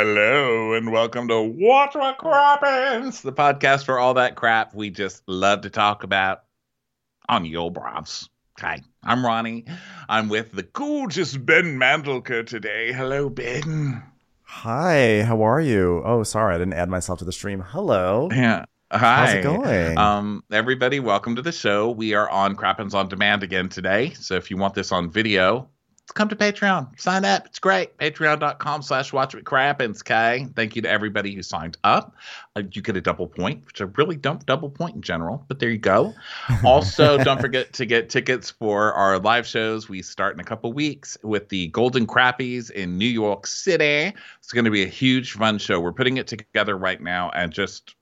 Hello and welcome to What What Crappens, the podcast for all that crap we just love to talk about on Yo Bravs. Hi, I'm Ronnie. I'm with the gorgeous Ben Mandelker today. Hello, Ben. Hi, how are you? Oh, sorry, I didn't add myself to the stream. Hello. Yeah. Hi. How's it going? Everybody, welcome to the show. We are on Crappens on Demand again today. So if you want this on video, come to Patreon. Sign up. It's great. Patreon.com/WatchWhatCrappens. Okay. Thank you to everybody who signed up. You get a double point, which I really don't double point in general, but there you go. Also, don't forget to get tickets for our live shows. We start in a couple weeks with the Golden Crappies in New York City. It's going to be a huge, fun show. We're putting it together right now, and just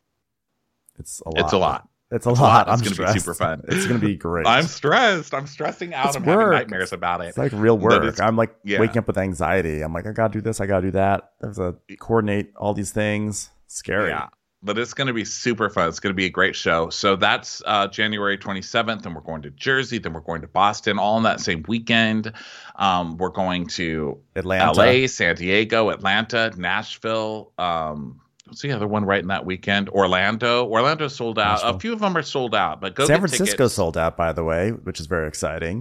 it's a lot. It's a lot. It's going to be super fun. It's going to be great. I'm stressed. I'm stressing out. I'm having nightmares about it. It's like real work. I'm like waking up with anxiety. I'm like, I got to do this. I got to do that. I have to coordinate all these things. Scary. Yeah. But it's going to be super fun. It's going to be a great show. So that's January 27th. And we're going to Jersey. Then we're going to Boston all in that same weekend. We're going to Atlanta, LA, San Diego, Atlanta, Nashville. What's the other one right in that weekend? Orlando. Orlando's sold out. Nashville. A few of them are sold out, but San Francisco sold out, by the way, which is very exciting.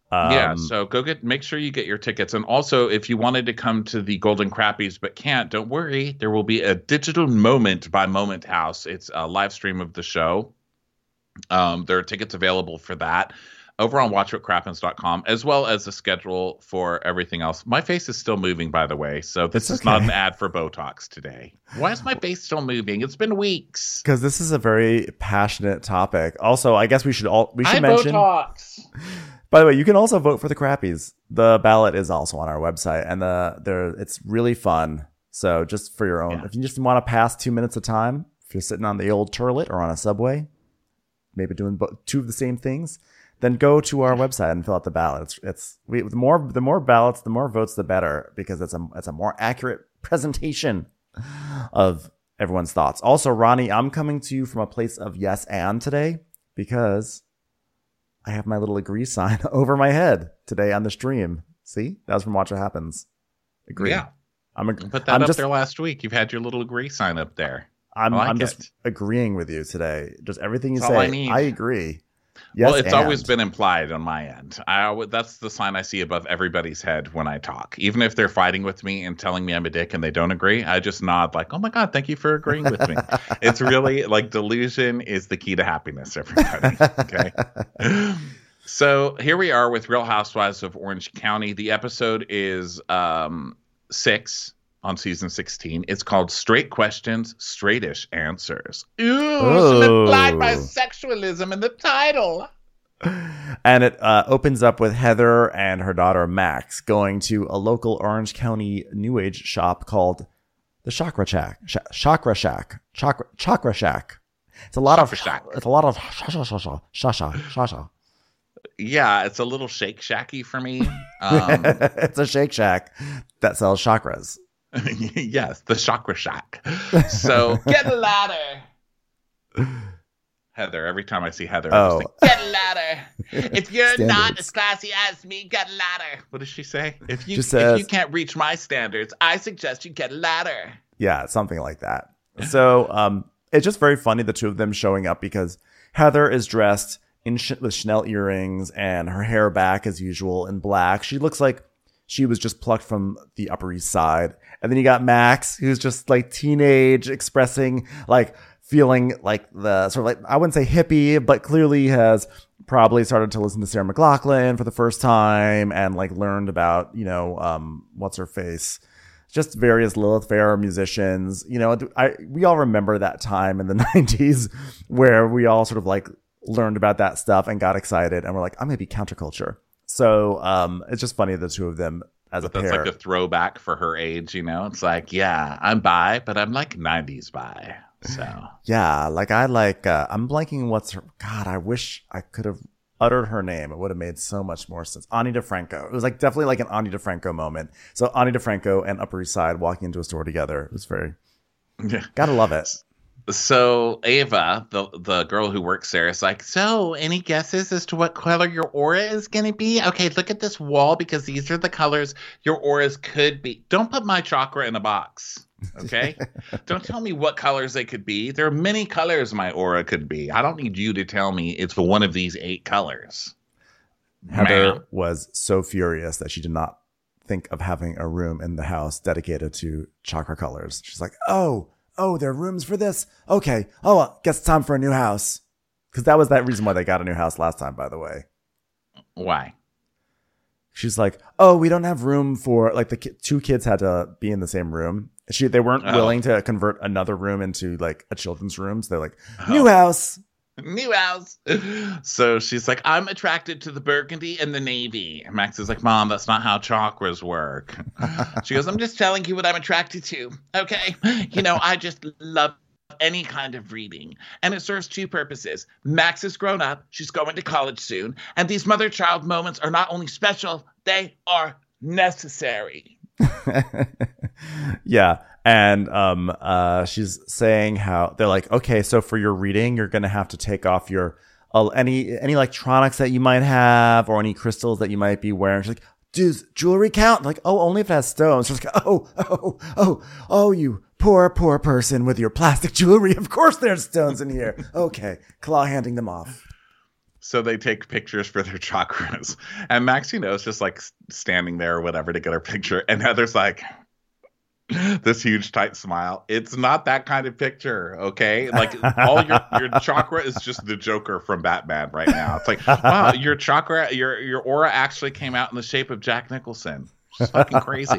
So make sure you get your tickets. And also, if you wanted to come to the Golden Crappies but can't, don't worry. There will be a digital moment by Moment House. It's a live stream of the show. There are tickets available for that over on watchwhatcrappens.com, as well as the schedule for everything else. My face is still moving, by the way, so this is not an ad for Botox today. Why is my face still moving? It's been weeks. Because this is a very passionate topic. Also, I guess we should mention Botox. By the way, you can also vote for the Crappies. The ballot is also on our website, and it's really fun. So just for your own, if you just want to pass 2 minutes of time, if you're sitting on the old turlet or on a subway, maybe doing two of the same things, then go to our website and fill out the ballot. The more ballots, the more votes, the better, because it's a more accurate presentation of everyone's thoughts. Also, Ronnie, I'm coming to you from a place of yes and today, because I have my little agree sign over my head today on the stream. See, that was from Watch What Happens. Agree. Yeah, put that up there last week. You've had your little agree sign up there. I'm just agreeing with you today. Just everything you say, I agree. Yes, well, it's always been implied on my end. That's the sign I see above everybody's head when I talk. Even if they're fighting with me and telling me I'm a dick and they don't agree, I just nod like, oh my God, thank you for agreeing with me. It's really like delusion is the key to happiness, everybody. Okay. So here we are with Real Housewives of Orange County. The episode is 6 on season 16. It's called Straight Questions, Straightish Answers. Some implied bisexualism in the title. And it opens up with Heather and her daughter Max going to a local Orange County New Age shop called the Chakra Shack. Chakra Shack. It's a lot of shasha. Yeah, it's a little Shake Shacky for me. It's a Shake Shack that sells chakras. Yes, the Chakra Shack. So get a ladder. Heather, every time I see Heather, I just think, get a ladder. If you're not as classy as me, get a ladder. What does she say? If you can't reach my standards, I suggest you get a ladder. Yeah, something like that. So it's just very funny, the two of them showing up, because Heather is dressed with Chanel earrings and her hair back as usual in black. She looks like she was just plucked from the Upper East Side. And then you got Max, who's just like teenage, expressing like feeling like the sort of like, I wouldn't say hippie, but clearly has probably started to listen to Sarah McLachlan for the first time and like learned about, what's her face, just various Lilith Fair musicians. We all remember that time in the 90s where we all sort of like learned about that stuff and got excited and we're like, I'm going to be counterculture. So it's just funny, the two of them as a pair. That's like a throwback for her age, It's like, yeah, I'm bi, but I'm like 90s bi. So yeah, like I'm blanking God, I wish I could have uttered her name. It would have made so much more sense. Ani DeFranco. It was like definitely like an Ani DeFranco moment. So Ani DeFranco and Upper East Side walking into a store together. It was very, gotta love it. So Ava, the girl who works there, is like, so any guesses as to what color your aura is going to be? Okay, look at this wall because these are the colors your auras could be. Don't put my chakra in a box. Okay? Don't tell me what colors they could be. There are many colors my aura could be. I don't need you to tell me it's one of these 8 colors. Heather was so furious that she did not think of having a room in the house dedicated to chakra colors. She's like, oh, there are rooms for this? Okay. Oh, well, guess it's time for a new house. Because that was that reason why they got a new house last time, by the way. Why? She's like, oh, we don't have room for, like, the 2 kids had to be in the same room. They weren't willing to convert another room into, like, a children's room. So they're like, new house. New house. So she's like, I'm attracted to the burgundy and the navy. And Max is like, Mom, that's not how chakras work. She goes, I'm just telling you what I'm attracted to. Okay. I just love any kind of reading. And it serves 2 purposes. Max is grown up. She's going to college soon. And these mother-child moments are not only special, they are necessary. Yeah. And she's saying how they're like, okay, so for your reading, you're going to have to take off your any electronics that you might have or any crystals that you might be wearing. She's like, does jewelry count? Like, oh, only if it has stones. She's like, oh, you poor person with your plastic jewelry. Of course there's stones in here. Okay. Claw handing them off. So they take pictures for their chakras. And Max, is just like standing there or whatever to get her picture. And Heather's like, this huge tight smile. It's not that kind of picture, okay? Like all your chakra is just the Joker from Batman right now. It's like, wow, your chakra, your aura actually came out in the shape of Jack Nicholson. It's fucking crazy.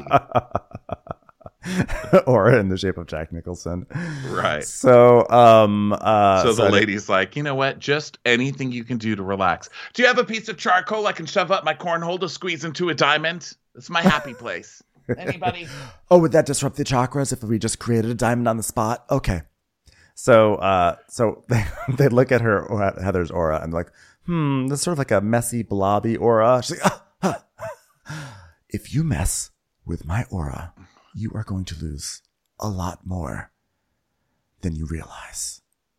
Aura in the shape of Jack Nicholson. Right. So so the lady's like, you know what? Just anything you can do to relax. Do you have a piece of charcoal I can shove up my cornhole to squeeze into a diamond? It's my happy place. Anybody? Oh, would that disrupt the chakras if we just created a diamond on the spot? Okay. So they look at Heather's aura and like, that's sort of like a messy, blobby aura. She's like, if you mess with my aura, you are going to lose a lot more than you realize.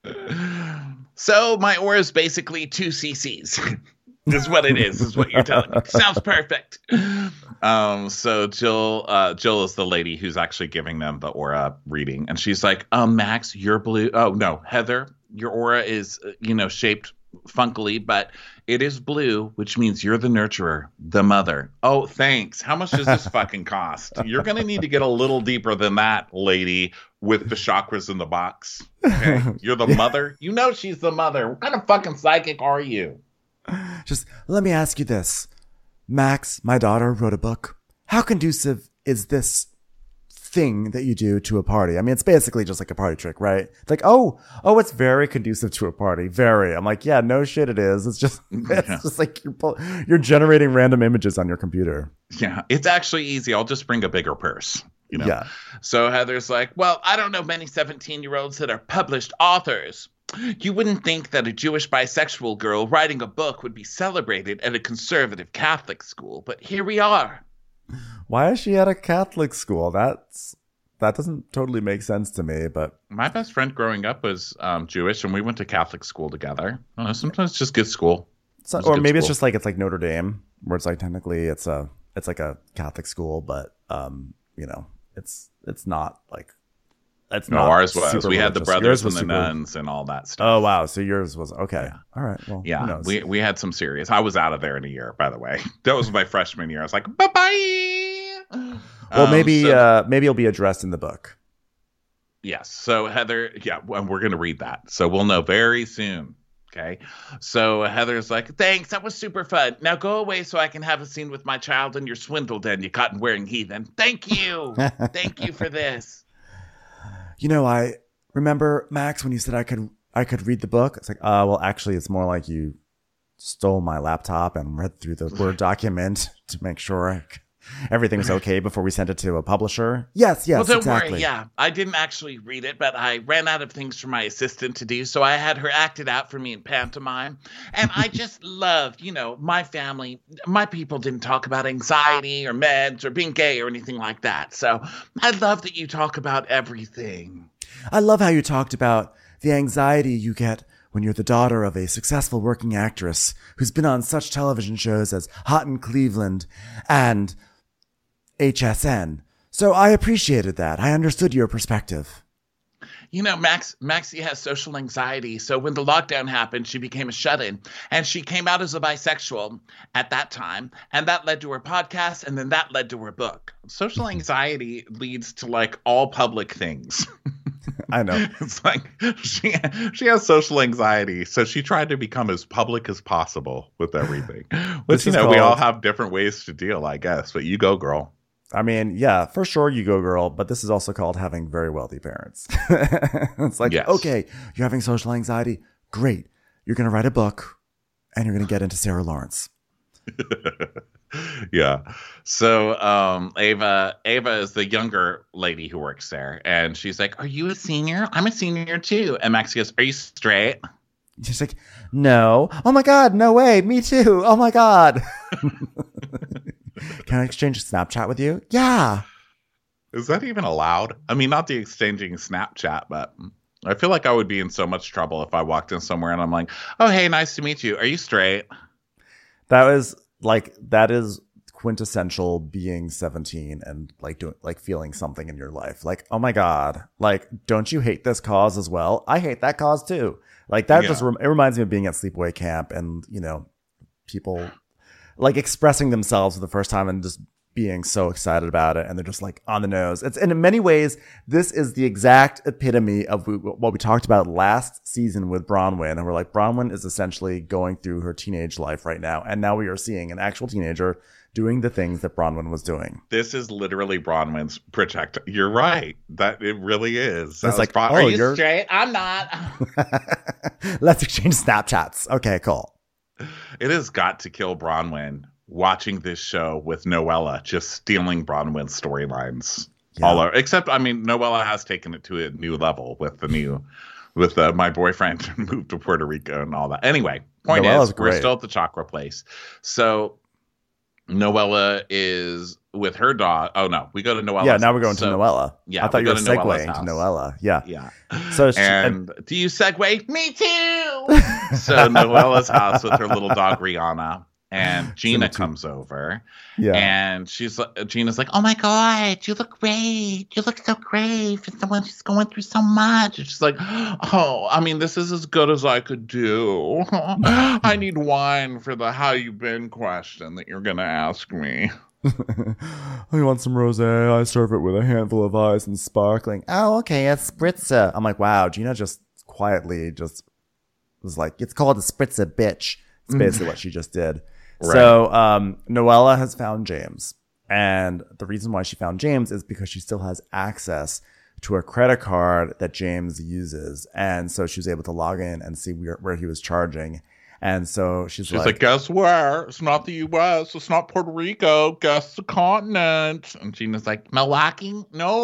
So my aura is basically 2 cc's. Is what it is what you're telling me. Sounds perfect. So Jill is the lady who's actually giving them the aura reading. And she's like, Max, you're blue. Oh, no, Heather, your aura is, shaped funkily, but it is blue, which means you're the nurturer, the mother. Oh, thanks. How much does this fucking cost? You're going to need to get a little deeper than that, lady, with the chakras in the box. Okay? You're the mother. She's the mother. What kind of fucking psychic are you? Just let me ask you this. Max, my daughter, wrote a book. How conducive is this thing that you do to a party? I mean, it's basically just like a party trick, right? It's like, oh, it's very conducive to a party. Very. I'm like, yeah, no shit it is. It's just like you're generating random images on your computer. Yeah, it's actually easy. I'll just bring a bigger purse. Yeah. So Heather's like, well, I don't know many 17-year-olds that are published authors. You wouldn't think that a Jewish bisexual girl writing a book would be celebrated at a conservative Catholic school, but here we are. Why is she at a Catholic school? That doesn't totally make sense to me, but... My best friend growing up was Jewish, and we went to Catholic school together. I don't know, sometimes it's just good school. Or maybe it's just like, it's like Notre Dame, where it's like technically it's like a Catholic school, but, it's not like... No, ours was. We had the brothers and the nuns and all that stuff. Oh, wow. So yours was okay. Yeah. All right. Well, yeah, we had some serious. I was out of there in a year, by the way. That was my freshman year. I was like, bye-bye. Well, maybe it'll be addressed in the book. Yes. So Heather, and we're going to read that. So we'll know very soon. Okay. So Heather's like, thanks. That was super fun. Now go away so I can have a scene with my child in your swindle den, you cotton-wearing heathen. Thank you. Thank you for this. I remember, Max, when you said I could read the book. It's like, well, actually, it's more like you stole my laptop and read through the Word document to make sure everything was okay before we sent it to a publisher. Yes, well, don't exactly. worry. Yeah, I didn't actually read it, but I ran out of things for my assistant to do, so I had her act it out for me in pantomime. And I just loved, my family, my people didn't talk about anxiety or meds or being gay or anything like that. So I love that you talk about everything. I love how you talked about the anxiety you get when you're the daughter of a successful working actress who's been on such television shows as Hot in Cleveland and HSN. So I appreciated that. I understood your perspective. You know, Maxie has social anxiety. So when the lockdown happened, she became a shut-in. And she came out as a bisexual at that time. And that led to her podcast. And then that led to her book. Social anxiety leads to like all public things. I know. It's like she has social anxiety. So she tried to become as public as possible with everything. Which, we all have different ways to deal, I guess. But you go, girl. I mean, yeah, for sure you go, girl, but this is also called having very wealthy parents. It's like, yes. Okay, you're having social anxiety. Great. You're going to write a book and you're going to get into Sarah Lawrence. Yeah. So Ava is the younger lady who works there. And she's like, are you a senior? I'm a senior too. And Maxie goes, are you straight? She's like, no. Oh my God, no way. Me too. Oh my God. Can I exchange a Snapchat with you? Yeah. Is that even allowed? I mean, not the exchanging Snapchat, but I feel like I would be in so much trouble if I walked in somewhere and I'm like, oh, hey, nice to meet you. Are you straight? That is quintessential being 17 and feeling something in your life. Like, oh my God, like, don't you hate this cause as well? I hate that cause too. Like that just it reminds me of being at sleepaway camp and, people like expressing themselves for the first time and just being so excited about it. And they're just like on the nose. And in many ways, this is the exact epitome of what we talked about last season with Bronwyn. And we're like, Bronwyn is essentially going through her teenage life right now. And now we are seeing an actual teenager doing the things that Bronwyn was doing. This is literally Bronwyn's project. You're right. That it really is. It's like, are you straight? I'm not. Let's exchange Snapchats. Okay, cool. It has got to kill Bronwyn watching this show with Noella just stealing Bronwyn's storylines all over. Except, I mean, Noella has taken it to a new level with my boyfriend moved to Puerto Rico and all that. Anyway, point Noella's is great. We're still at the Chakra place. So Noella is with her dog. Oh no, we go to Noella. Yeah, now we're going to Noella. Yeah, I thought you were segueing to Noella. Yeah. So do you segue? Me too. So Noella's house with her little dog Rihanna, and Gina comes over. Yeah, and Gina's like, "Oh my God, you look great. You look so great for someone who's going through so much." And she's like, "Oh, I mean, this is as good as I could do. I need wine for the how you been question that you're gonna ask me." You want some rosé? I serve it with a handful of ice and sparkling. Oh, okay, a spritzer. I'm like, wow, Gina just quietly just was like, it's called a spritzer, bitch. It's basically what she just did. Right. So Noella has found James. And the reason why she found James is because she still has access to a credit card that James uses. And so she was able to log in and see where he was charging. And so she's like, guess where? It's not the U.S. It's not Puerto Rico. Guess the continent. And Gina's like, Milwaukee? No.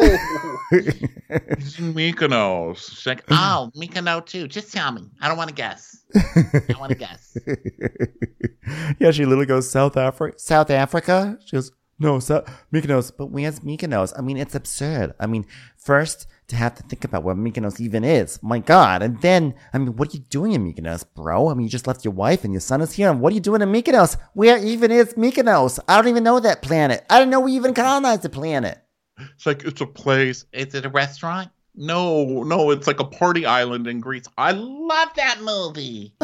It's in Mykonos. She's like, oh, Mykonos too. Just tell me. I don't want to guess. I want to guess. Yeah, she literally goes, South Africa? She goes, no, Mykonos. But where's Mykonos? I mean, it's absurd. I mean, first to have to think about what Mykonos even is. My God. And then, I mean, what are you doing in Mykonos, bro? I mean, you just left your wife and your son is here. And what are you doing in Mykonos? Where even is Mykonos? I don't even know that planet. I didn't know we even colonized the planet. It's like, it's a place. Is it a restaurant? No, it's like a party island in Greece. I love that movie.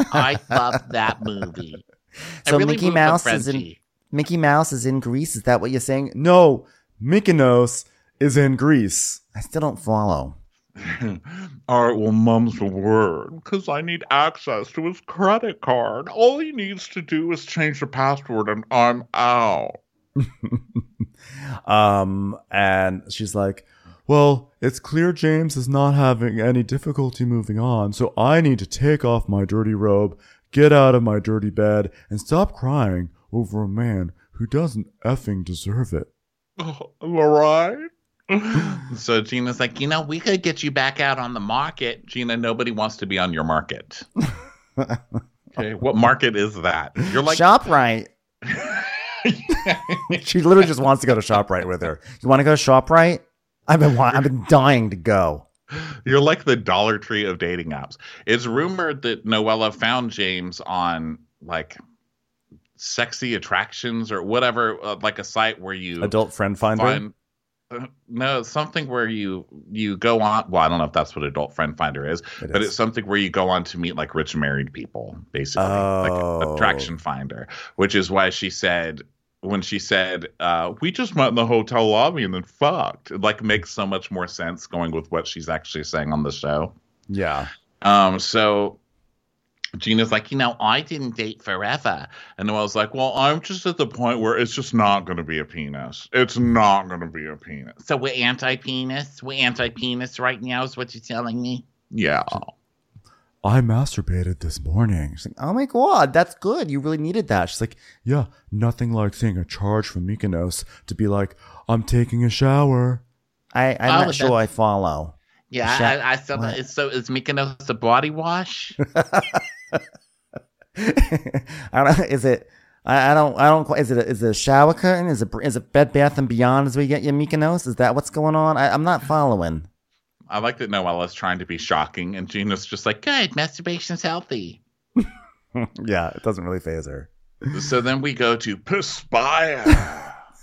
So really Mickey Mouse is in Greece? Is that what you're saying? No, Mykonos is in Greece. I still don't follow. All right, well, mum's the word. Because I need access to his credit card. All he needs to do is change the password and I'm out. And she's like, well, it's clear James is not having any difficulty moving on, so I need to take off my dirty robe, get out of my dirty bed, and stop crying over a man who doesn't effing deserve it. All right. So Gina's like, we could get you back out on the market. Gina, nobody wants to be on your market. Okay, what market is that? You're like ShopRite. She literally just wants to go to ShopRite with her. You want to go to ShopRite? I've been dying to go. You're like the Dollar Tree of dating apps. It's rumored that Noella found James on like Sexy Attractions or whatever, like a site where you Adult Friend Finder. find no, something where you go on. Well, I don't know if that's what Adult Friend Finder is, but it's something where you go on to meet like rich married people, basically, like Attraction Finder. Which is why she said when she said we just met in the hotel lobby and then fucked. It like makes so much more sense going with what she's actually saying on the show. Yeah. So Gina's like, I didn't date forever. And Noelle's like, well, I'm just at the point where it's just not going to be a penis. It's not going to be a penis. So we're anti-penis? We're anti-penis right now is what you're telling me? Yeah. I masturbated this morning. She's like, oh my God, that's good. You really needed that. She's like, yeah, nothing like seeing a charge from Mykonos to be like, I'm taking a shower. I'm not sure I follow. Yeah, I still. So is Mykonos a body wash? I don't. Is it? I don't. Is it a shower curtain? Is it Bed Bath and Beyond as we get you Mykonos? Is that what's going on? I'm not following. I like that Noella's trying to be shocking, and Gina's just like, good, masturbation's healthy. Yeah, it doesn't really faze her. So then we go to Perspire.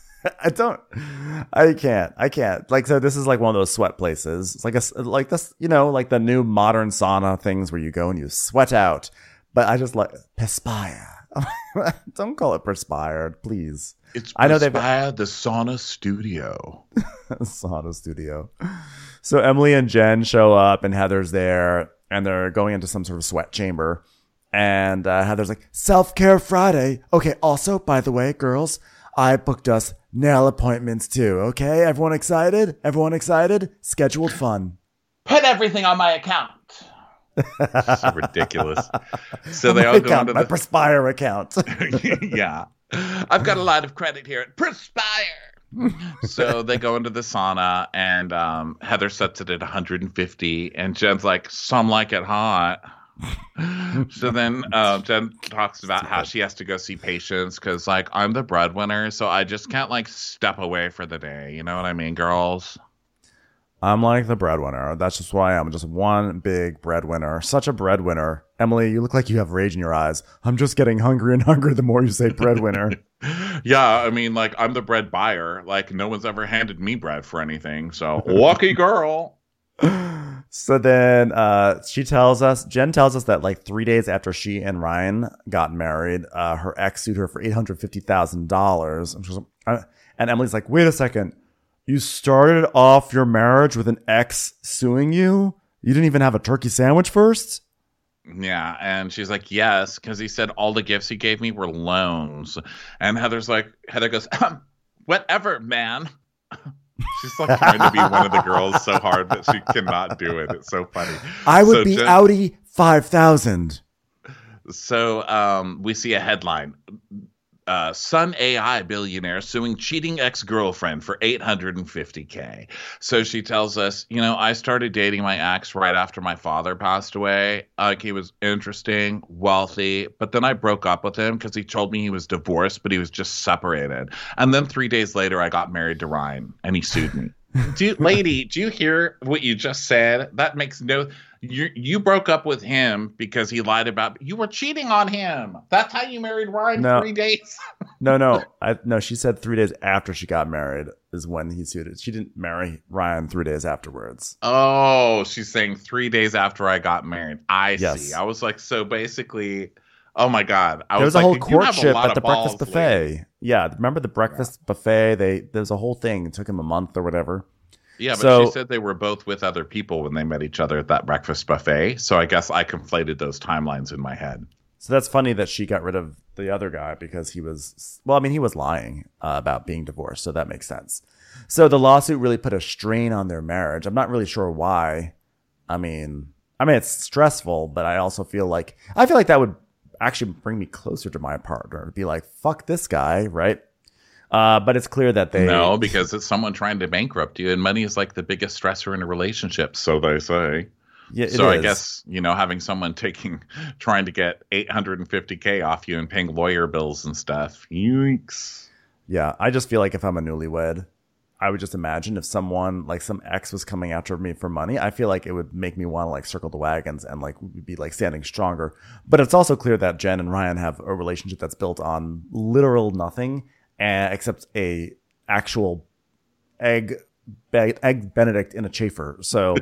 I can't. Like, so this is like one of those sweat places. It's like this, like the new modern sauna things where you go and you sweat out. But I just like Perspire. Don't call it Perspired, please. It's Perspire, the sauna studio. Sauna studio. So Emily and Jen show up and Heather's there and they're going into some sort of sweat chamber. And Heather's like, Self-Care Friday. Okay, also, by the way, girls, I booked us nail appointments too, okay? Everyone excited? Scheduled fun. Put everything on my account. So ridiculous. So they all go into my Perspire account. Yeah. I've got a lot of credit here at Perspire. So they go into the sauna and Heather sets it at 150 and Jen's like, some like it hot. So then Jen talks about how she has to go see patients because like I'm the breadwinner, so I just can't like step away for the day. You know what I mean, girls? I'm like the breadwinner. That's just why I'm just one big breadwinner. Such a breadwinner. Emily, you look like you have rage in your eyes. I'm just getting hungry and hungry the more you say breadwinner. Yeah, I mean, like I'm the bread buyer. Like no one's ever handed me bread for anything. So lucky girl. So then Jen tells us that like 3 days after she and Ryan got married, her ex sued her for $850,000. And Emily's like, wait a second. You started off your marriage with an ex suing you? You didn't even have a turkey sandwich first? Yeah, and she's like, yes, because he said all the gifts he gave me were loans. And Heather goes, whatever, man. She's like trying to be one of the girls so hard that she cannot do it. It's so funny. I would be Audi 5000. So we see a headline. Sun AI billionaire suing cheating ex-girlfriend for $850K. So she tells us, I started dating my ex right after my father passed away. He was interesting, wealthy, but then I broke up with him because he told me he was divorced, but he was just separated. And then 3 days later, I got married to Ryan, and he sued me. Lady, do you hear what you just said? That makes no... You broke up with him because he lied about... You were cheating on him. That's how you married Ryan. No. 3 days? No. No, she said 3 days after she got married is when he sued it. She didn't marry Ryan 3 days afterwards. Oh, she's saying 3 days after I got married. I see. I was like, so basically... Oh my God. There was a whole courtship at the breakfast buffet. Lady. Yeah, remember the breakfast buffet? There's a whole thing. It took him a month or whatever. Yeah, but she said they were both with other people when they met each other at that breakfast buffet. So I guess I conflated those timelines in my head. So that's funny that she got rid of the other guy because he was lying about being divorced. So that makes sense. So the lawsuit really put a strain on their marriage. I'm not really sure why. I mean, it's stressful, but I also feel like that would actually bring me closer to my partner. Be like, fuck this guy, right? But it's clear that no, because it's someone trying to bankrupt you, and money is like the biggest stressor in a relationship, so they say. Yeah, so I guess having someone trying to get $850K off you and paying lawyer bills and stuff. Yikes. Yeah, I just feel like if I'm a newlywed I would just imagine if someone like some ex was coming after me for money, I feel like it would make me want to like circle the wagons and like be like standing stronger. But it's also clear that Jen and Ryan have a relationship that's built on literal nothing, except a actual egg Benedict in a chafer. So,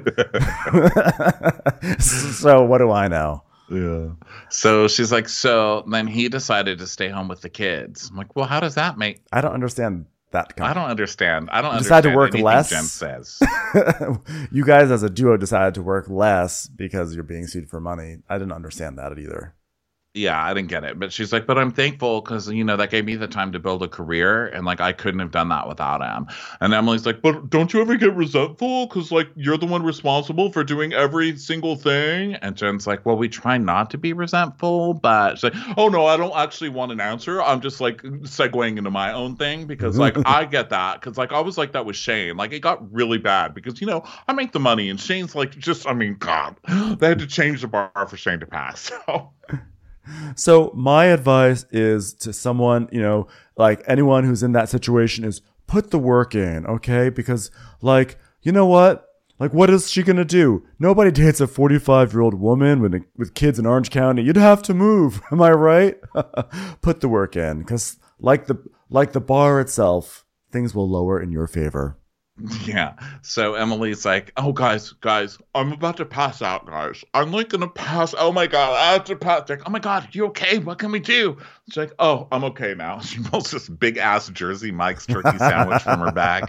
so what do I know? Yeah. So she's like, so then he decided to stay home with the kids. I'm like, well, how does that make? I don't understand that. I don't understand. I don't you understand decide to work less. Jen says. You guys as a duo decided to work less because you're being sued for money. I didn't understand that either. Yeah, I didn't get it. But she's like, but I'm thankful because, you know, that gave me the time to build a career. And like, I couldn't have done that without him. And Emily's like, but don't you ever get resentful? Because like, you're the one responsible for doing every single thing. And Jen's like, well, we try not to be resentful. But she's like, oh, no, I don't actually want an answer. I'm just like segueing into my own thing because like, I get that. Because like, I was like that with Shane. Like, it got really bad because, you know, I make the money and Shane's like, just, I mean, God, they had to change the bar for Shane to pass. So my advice is to someone, you know, like anyone who's in that situation is put the work in, okay? Because like, you know what? Like, what is she going to do? Nobody dates a 45-year-old woman with kids in Orange County. You'd have to move. Am I right? Put the work in because like the bar itself, things will lower in your favor. Yeah. So Emily's like, oh, guys, I'm about to pass out, guys. I'm like going to pass. Oh, my God. I have to pass. Like, oh, my God. You okay? What can we do? She's like, oh, I'm okay now. She pulls this big ass Jersey Mike's turkey sandwich from her bag.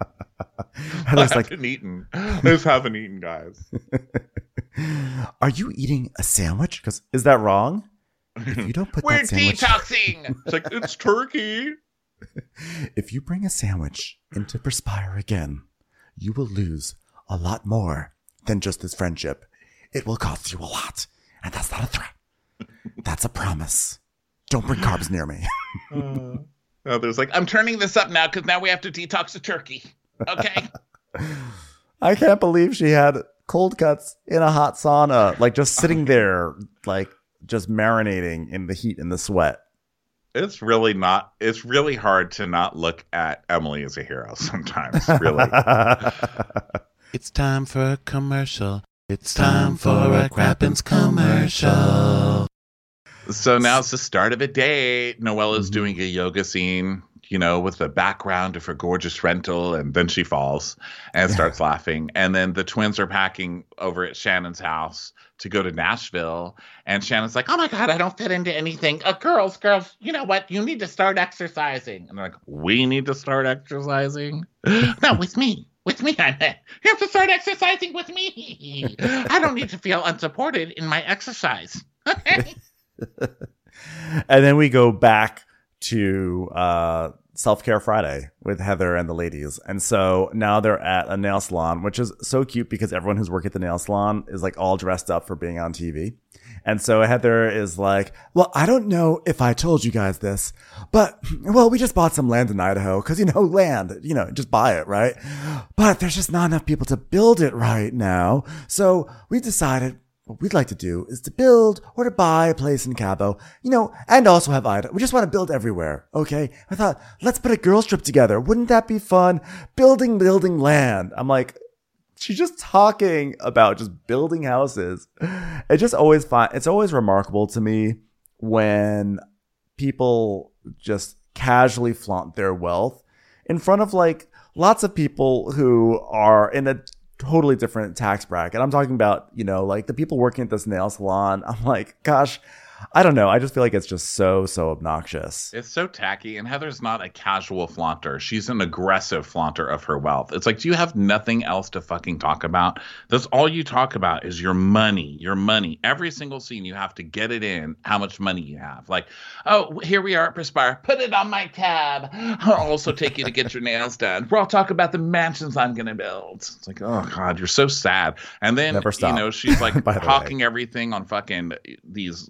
I haven't eaten. I just haven't eaten, guys. Are you eating a sandwich? Because is that wrong? If you don't put We're that sandwich... detoxing. It's like, it's turkey. If you bring a sandwich into Perspire again, you will lose a lot more than just this friendship. It will cost you a lot. And that's not a threat. That's a promise. Don't bring carbs near me. There's like, I'm turning this up now because now we have to detox the turkey. Okay. I can't believe she had cold cuts in a hot sauna, like just sitting there, like just marinating in the heat and the sweat. It's really hard to not look at Emily as a hero sometimes, really. It's time for a commercial. It's time for a Crappens commercial. So now it's the start of a day. Noella's doing a yoga scene, you know, with the background of her gorgeous rental, and then she falls and starts laughing. And then the twins are packing over at Shannon's house to go to Nashville. And Shannon's like, oh my God, I don't fit into anything. Girls, you know what? You need to start exercising. And they're like, we need to start exercising? No, with me. With me, I meant. You have to start exercising with me. I don't need to feel unsupported in my exercise. And then we go back to Self-Care Friday with Heather and the ladies. And so now they're at a nail salon, which is so cute because everyone who's working at the nail salon is like all dressed up for being on TV. And so Heather is like, well, I don't know if I told you guys this, but, well, we just bought some land in Idaho because, you know, land, you know, just buy it, right? But there's just not enough people to build it right now. So we decided what we'd like to do is to build or to buy a place in Cabo, you know, and also have Idaho. We just want to build everywhere, okay? I thought, let's put a girls trip together. Wouldn't that be fun? Building land. I'm like, she's just talking about just building houses. It's always remarkable to me when people just casually flaunt their wealth in front of like lots of people who are in a totally different tax bracket. I'm talking about, you know, like the people working at this nail salon. I'm like, gosh, I don't know. I just feel like it's just so obnoxious. It's so tacky. And Heather's not a casual flaunter. She's an aggressive flaunter of her wealth. It's like, do you have nothing else to fucking talk about? That's all you talk about is your money. Your money. Every single scene, you have to get it in how much money you have. Like, oh, here we are at Perspire. Put it on my tab. I'll also take you to get your nails done. We'll talk about the mansions I'm going to build. It's like, oh, God, you're so sad. And then, you know, she's like hawking everything on fucking these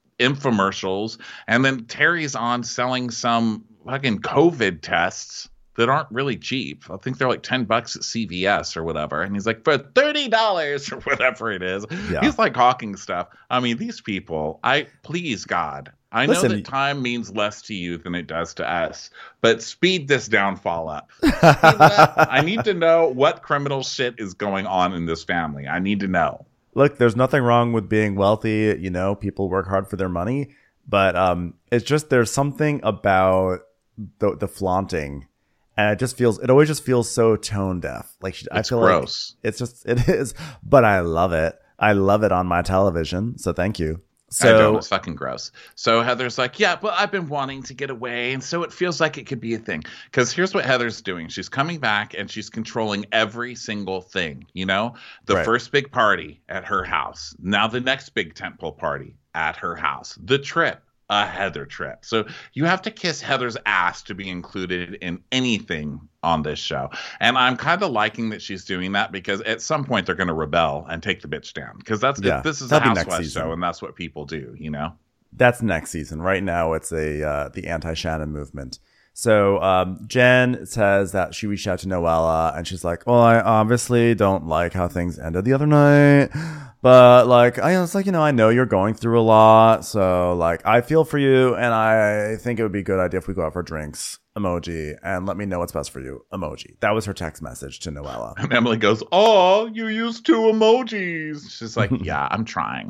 infomercials, and then Terry's on selling some fucking COVID tests that aren't really cheap. I think they're like $10 at CVS or whatever. And he's like, for $30 or whatever it is. Yeah. He's like hawking stuff. I mean, these people, please God, I know Listen, that time means less to you than it does to us, but speed this downfall up. I need to know what criminal shit is going on in this family. I need to know. Look, there's nothing wrong with being wealthy. You know, people work hard for their money, but it's just there's something about the flaunting, and it always just feels so tone deaf. Like I feel gross. Like it is, but I love it. I love it on my television. So thank you. I know, it's fucking gross. So Heather's like, yeah, but I've been wanting to get away, and so it feels like it could be a thing. Because here's what Heather's doing. She's coming back, and she's controlling every single thing, you know? The first big party at her house. Now the next big tentpole party at her house. The trip. A Heather trip. So you have to kiss Heather's ass to be included in anything on this show. And I'm kind of liking that she's doing that because at some point they're going to rebel and take the bitch down. Because this is a Housewives show and that's what people do, you know? That's next season. Right now it's the anti-Shannon movement. So Jen says that she reached out to Noella and she's like, well, I obviously don't like how things ended the other night, but like, it's like, I know you're going through a lot. So like, I feel for you and I think it would be a good idea if we go out for drinks, emoji, and let me know what's best for you, emoji. That was her text message to Noella. And Emily goes, oh, you used 2 emojis. She's like, yeah, I'm trying.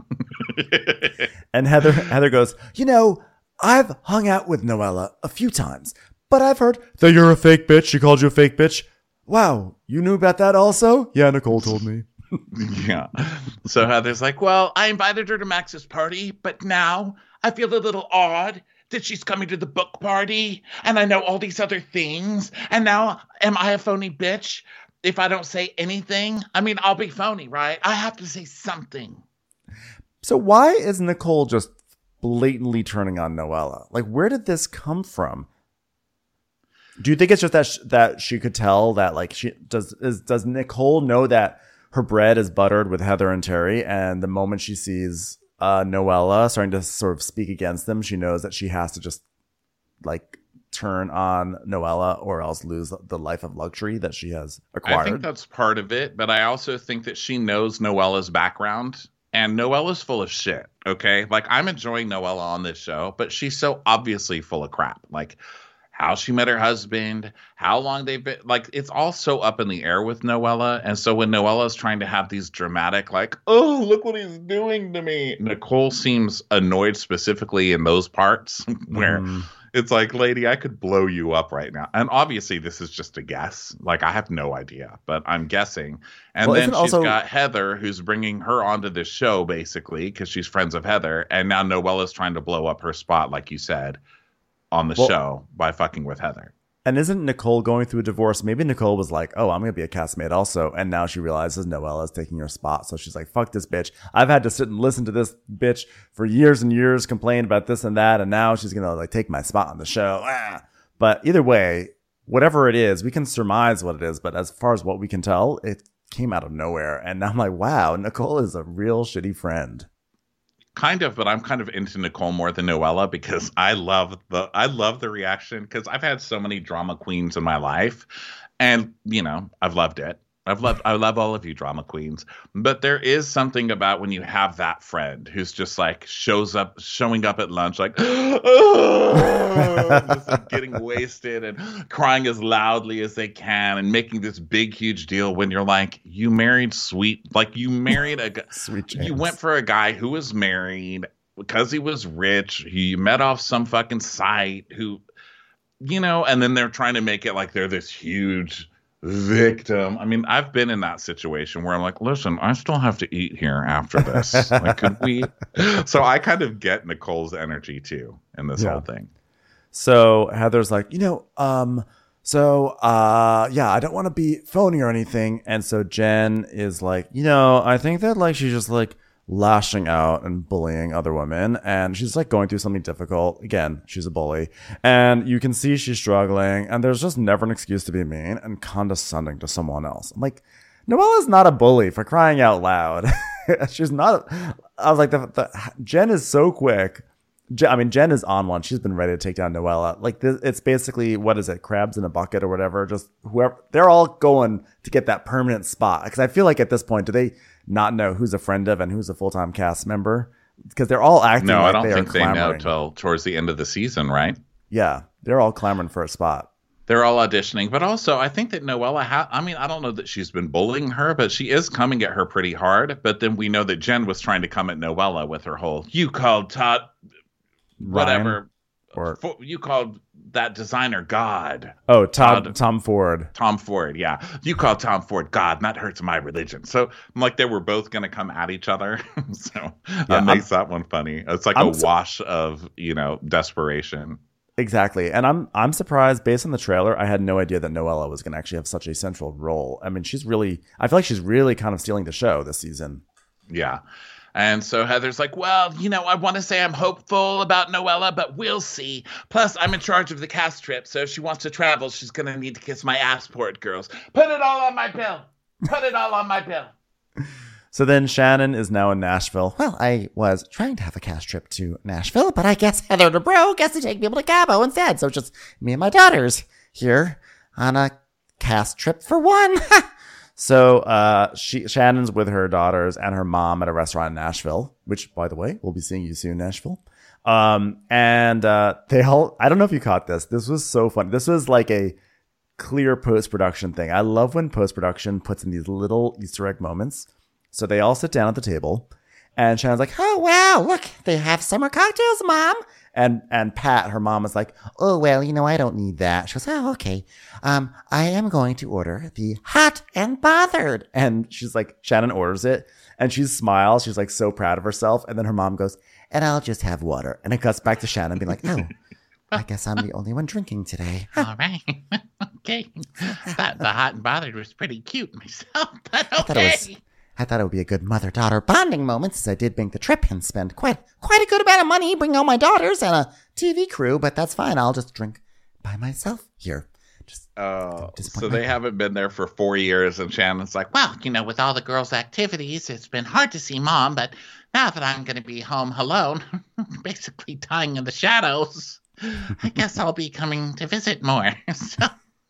And Heather goes, I've hung out with Noella a few times, but I've heard that you're a fake bitch. She called you a fake bitch. Wow, you knew about that also? Yeah, Nicole told me. Yeah. So Heather's like, well, I invited her to Max's party, but now I feel a little odd that she's coming to the book party, and I know all these other things, and now am I a phony bitch if I don't say anything? I mean, I'll be phony, right? I have to say something. So why is Nicole just blatantly turning on Noella? Like, where did this come from? Do you think it's just that she could tell that, like, does Nicole know that her bread is buttered with Heather and Terry, and the moment she sees Noella starting to sort of speak against them, she knows that she has to just like turn on Noella or else lose the life of luxury that she has acquired? I think that's part of it, but I also think that she knows Noella's background. And Noella's full of shit, okay? Like, I'm enjoying Noella on this show, but she's so obviously full of crap. Like, how she met her husband, how long they've been, like, it's all so up in the air with Noella. And so when Noella's trying to have these dramatic, like, oh, look what he's doing to me, Nicole seems annoyed specifically in those parts where it's like, lady, I could blow you up right now. And obviously this is just a guess. Like, I have no idea, but I'm guessing. And then she's got Heather, who's bringing her onto this show, basically, because she's friends of Heather. And now Noella's trying to blow up her spot, like you said, on the show by fucking with Heather. And isn't Nicole going through a divorce? Maybe Nicole was like, oh, I'm going to be a castmate also. And now she realizes Noella's taking her spot. So she's like, fuck this bitch. I've had to sit and listen to this bitch for years and years, complain about this and that. And now she's going to like take my spot on the show. But either way, whatever it is, we can surmise what it is. But as far as what we can tell, it came out of nowhere. And I'm like, wow, Nicole is a real shitty friend. Kind of, but I'm kind of into Nicole more than Noella because I love the reaction, because I've had so many drama queens in my life, and I've loved it. I love all of you drama queens, but there is something about when you have that friend who's just like showing up at lunch like, just like getting wasted and crying as loudly as they can and making this big huge deal when you're like, you married sweet James. You went for a guy who was married because he was rich, who you met off some fucking site, who and then they're trying to make it like they're this huge victim. I mean, I've been in that situation where I'm like, listen, I still have to eat here after this. Like, could we? So I kind of get Nicole's energy too in this whole thing. So Heather's like, yeah, I don't want to be phony or anything. And so Jen is like, I think that like she's just like lashing out and bullying other women, and she's like going through something difficult. Again, she's a bully, and you can see she's struggling, and there's just never an excuse to be mean and condescending to someone else. I'm like, Noella's not a bully, for crying out loud. She's not. I was like, the Jen is so quick Jen is on one. She's been ready to take down Noella. Like it's basically, what is it? Crabs in a bucket or whatever. Just whoever, they're all going to get that permanent spot. Because I feel like at this point, do they not know who's a friend of and who's a full-time cast member? Because they're all acting No, like I don't they think are they know clamoring. till towards the end of the season, right? Yeah, they're all clamoring for a spot. They're all auditioning, but also I think that Noella, I don't know that she's been bullying her, but she is coming at her pretty hard. But then we know that Jen was trying to come at Noella with her whole, you called Todd, whatever, you called that designer God. Oh, Tom Ford. Tom Ford, yeah. You call Tom Ford God, and that hurts my religion. So I'm like, they were both going to come at each other. So that makes that one funny. It's like a wash of, desperation. Exactly. And I'm surprised, based on the trailer, I had no idea that Noella was going to actually have such a central role. I mean, I feel like she's really kind of stealing the show this season. Yeah. And so Heather's like, well, I want to say I'm hopeful about Noella, but we'll see. Plus, I'm in charge of the cast trip, so if she wants to travel, she's going to need to kiss my ass for it, girls. Put it all on my bill. Put it all on my bill. So then Shannon is now in Nashville. Well, I was trying to have a cast trip to Nashville, but I guess Heather Dubrow gets to take people to Cabo instead. So it's just me and my daughters here on a cast trip for one. So Shannon's with her daughters and her mom at a restaurant in Nashville, which, by the way, we'll be seeing you soon, Nashville. And they all, I don't know if you caught this. This was so fun. This was like a clear post-production thing. I love when post-production puts in these little Easter egg moments. So they all sit down at the table, and Shannon's like, oh, wow, look, they have summer cocktails, Mom. And Pat, her mom, is like, oh, well, I don't need that. She goes, oh, okay. I am going to order the hot and bothered. And she's like, Shannon orders it, and she smiles. She's like so proud of herself. And then her mom goes, and I'll just have water. And it cuts back to Shannon being like, oh, I guess I'm the only one drinking today. All right. Okay. The hot and bothered was pretty cute myself, but okay. I thought it would be a good mother-daughter bonding moment, since I did make the trip and spend quite a good amount of money bringing all my daughters and a TV crew, but that's fine. I'll just drink by myself here. So they haven't been there for 4 years, and Shannon's like, well, with all the girls' activities, it's been hard to see Mom, but now that I'm going to be home alone, basically dying in the shadows, I guess I'll be coming to visit more. So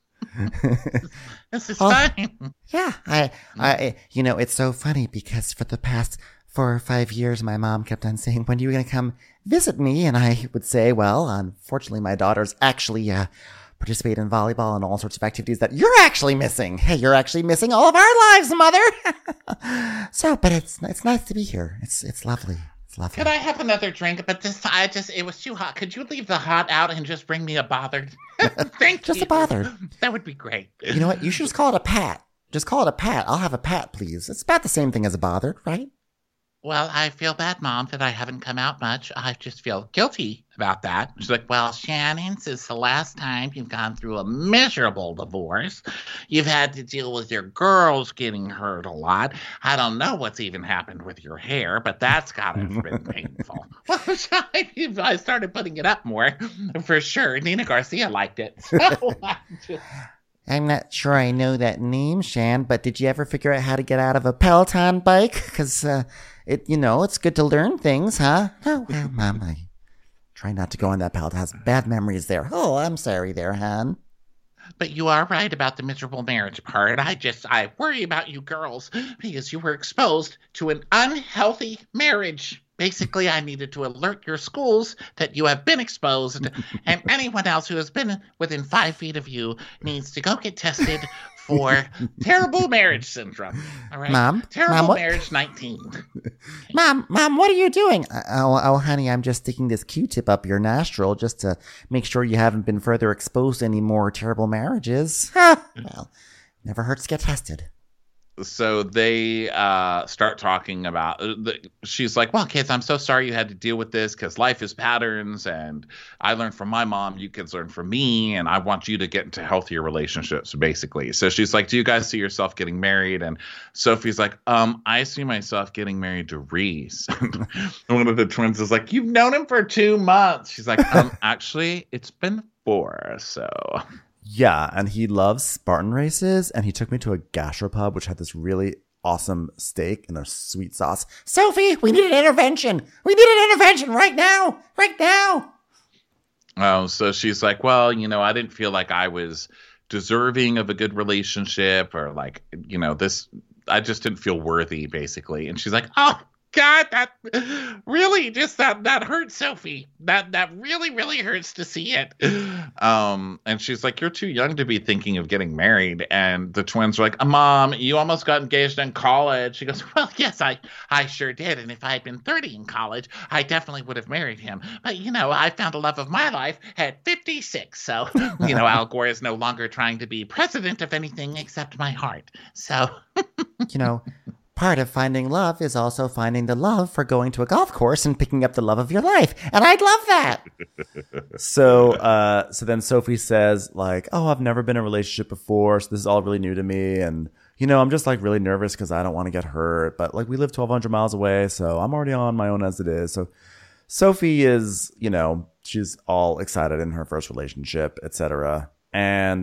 this is fine. Yeah, I it's so funny because for the past 4 or 5 years, my mom kept on saying, when are you going to come visit me? And I would say, well, unfortunately, my daughters actually participate in volleyball and all sorts of activities that you're actually missing. Hey, you're actually missing all of our lives, Mother. But it's nice to be here. It's lovely. It's lovely. Could I have another drink? But it was too hot. Could you leave the hot out and just bring me a bothered? Thank you. Just a bothered. That would be great. You know what? You should just call it a pat. Just call it a pat. I'll have a pat, please. It's about the same thing as a bothered, right? Well, I feel bad, Mom, that I haven't come out much. I just feel guilty about that. She's like, well, Shannon, since the last time you've gone through a miserable divorce, you've had to deal with your girls getting hurt a lot. I don't know what's even happened with your hair, but that's got to have been painful. Well, I started putting it up more, for sure. Nina Garcia liked it. So I'm not sure I know that name, Shan, but did you ever figure out how to get out of a Peloton bike? Because, it's good to learn things, huh? Oh, well, Mom, I try not to go on that Peloton. It has bad memories there. Oh, I'm sorry there, hon. But you are right about the miserable marriage part. I worry about you girls because you were exposed to an unhealthy marriage. Basically, I needed to alert your schools that you have been exposed, and anyone else who has been within 5 feet of you needs to go get tested for terrible marriage syndrome. All right, Mom, terrible Mom, marriage 19. Mom, what are you doing? Oh, honey, I'm just sticking this Q-tip up your nostril just to make sure you haven't been further exposed to any more terrible marriages. Well, never hurts to get tested. So they start talking about, she's like, well, kids, I'm so sorry you had to deal with this because life is patterns, and I learned from my mom, you kids learn from me, and I want you to get into healthier relationships, basically. So she's like, do you guys see yourself getting married? And Sophie's like, I see myself getting married to Reese. And one of the twins is like, you've known him for 2 months. She's like, actually, it's been 4, so... Yeah, and he loves Spartan races, and he took me to a gastropub, which had this really awesome steak and a sweet sauce. Sophie, we need an intervention. We need an intervention right now. Right now. Oh, so she's like, well, I didn't feel like I was deserving of a good relationship, or like, this, I just didn't feel worthy, basically. And she's like, oh, God, that really just that hurts, Sophie. That really, really hurts to see it. And she's like, you're too young to be thinking of getting married. And the twins are like, Mom, you almost got engaged in college. She goes, well, yes, I sure did. And if I had been 30 in college, I definitely would have married him. But, I found the love of my life at 56. So, Al Gore is no longer trying to be president of anything except my heart. So, Part of finding love is also finding the love for going to a golf course and picking up the love of your life. And I'd love that. So then Sophie says, like, oh, I've never been in a relationship before, so this is all really new to me. And, I'm just like really nervous because I don't want to get hurt. But like we live 1,200 miles away, so I'm already on my own as it is. So Sophie is, she's all excited in her first relationship, etc. And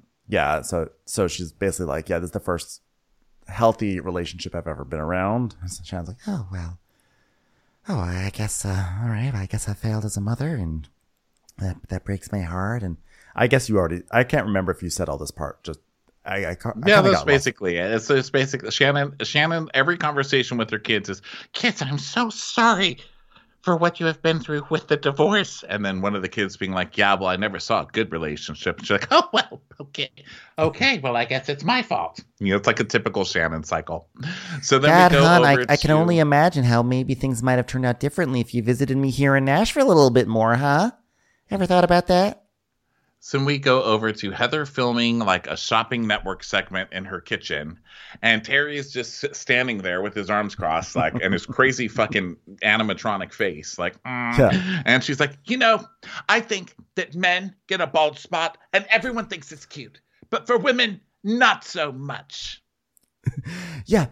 so she's basically like, yeah, this is the first healthy relationship I've ever been around. So Shannon's like, oh, well. Oh, I guess, all right. I guess I failed as a mother, and that breaks my heart. And I guess I can't remember if you said all this part. Just, I that's basically it. It's just basically Shannon, every conversation with her kids is, kids, I'm so sorry for what you have been through with the divorce. And then one of the kids being like, yeah, well, I never saw a good relationship. And she's like, oh, well, okay, well, I guess it's my fault. It's like a typical Shannon cycle. So then Dad, we go hon, over I can only imagine how maybe things might have turned out differently if you visited me here in Nashville a little bit more, huh? Ever thought about that? So we go over to Heather filming like a shopping network segment in her kitchen, and Terry is just standing there with his arms crossed, like, and his crazy fucking animatronic face, like, Yeah. And she's like, I think that men get a bald spot and everyone thinks it's cute, but for women, not so much. Yeah,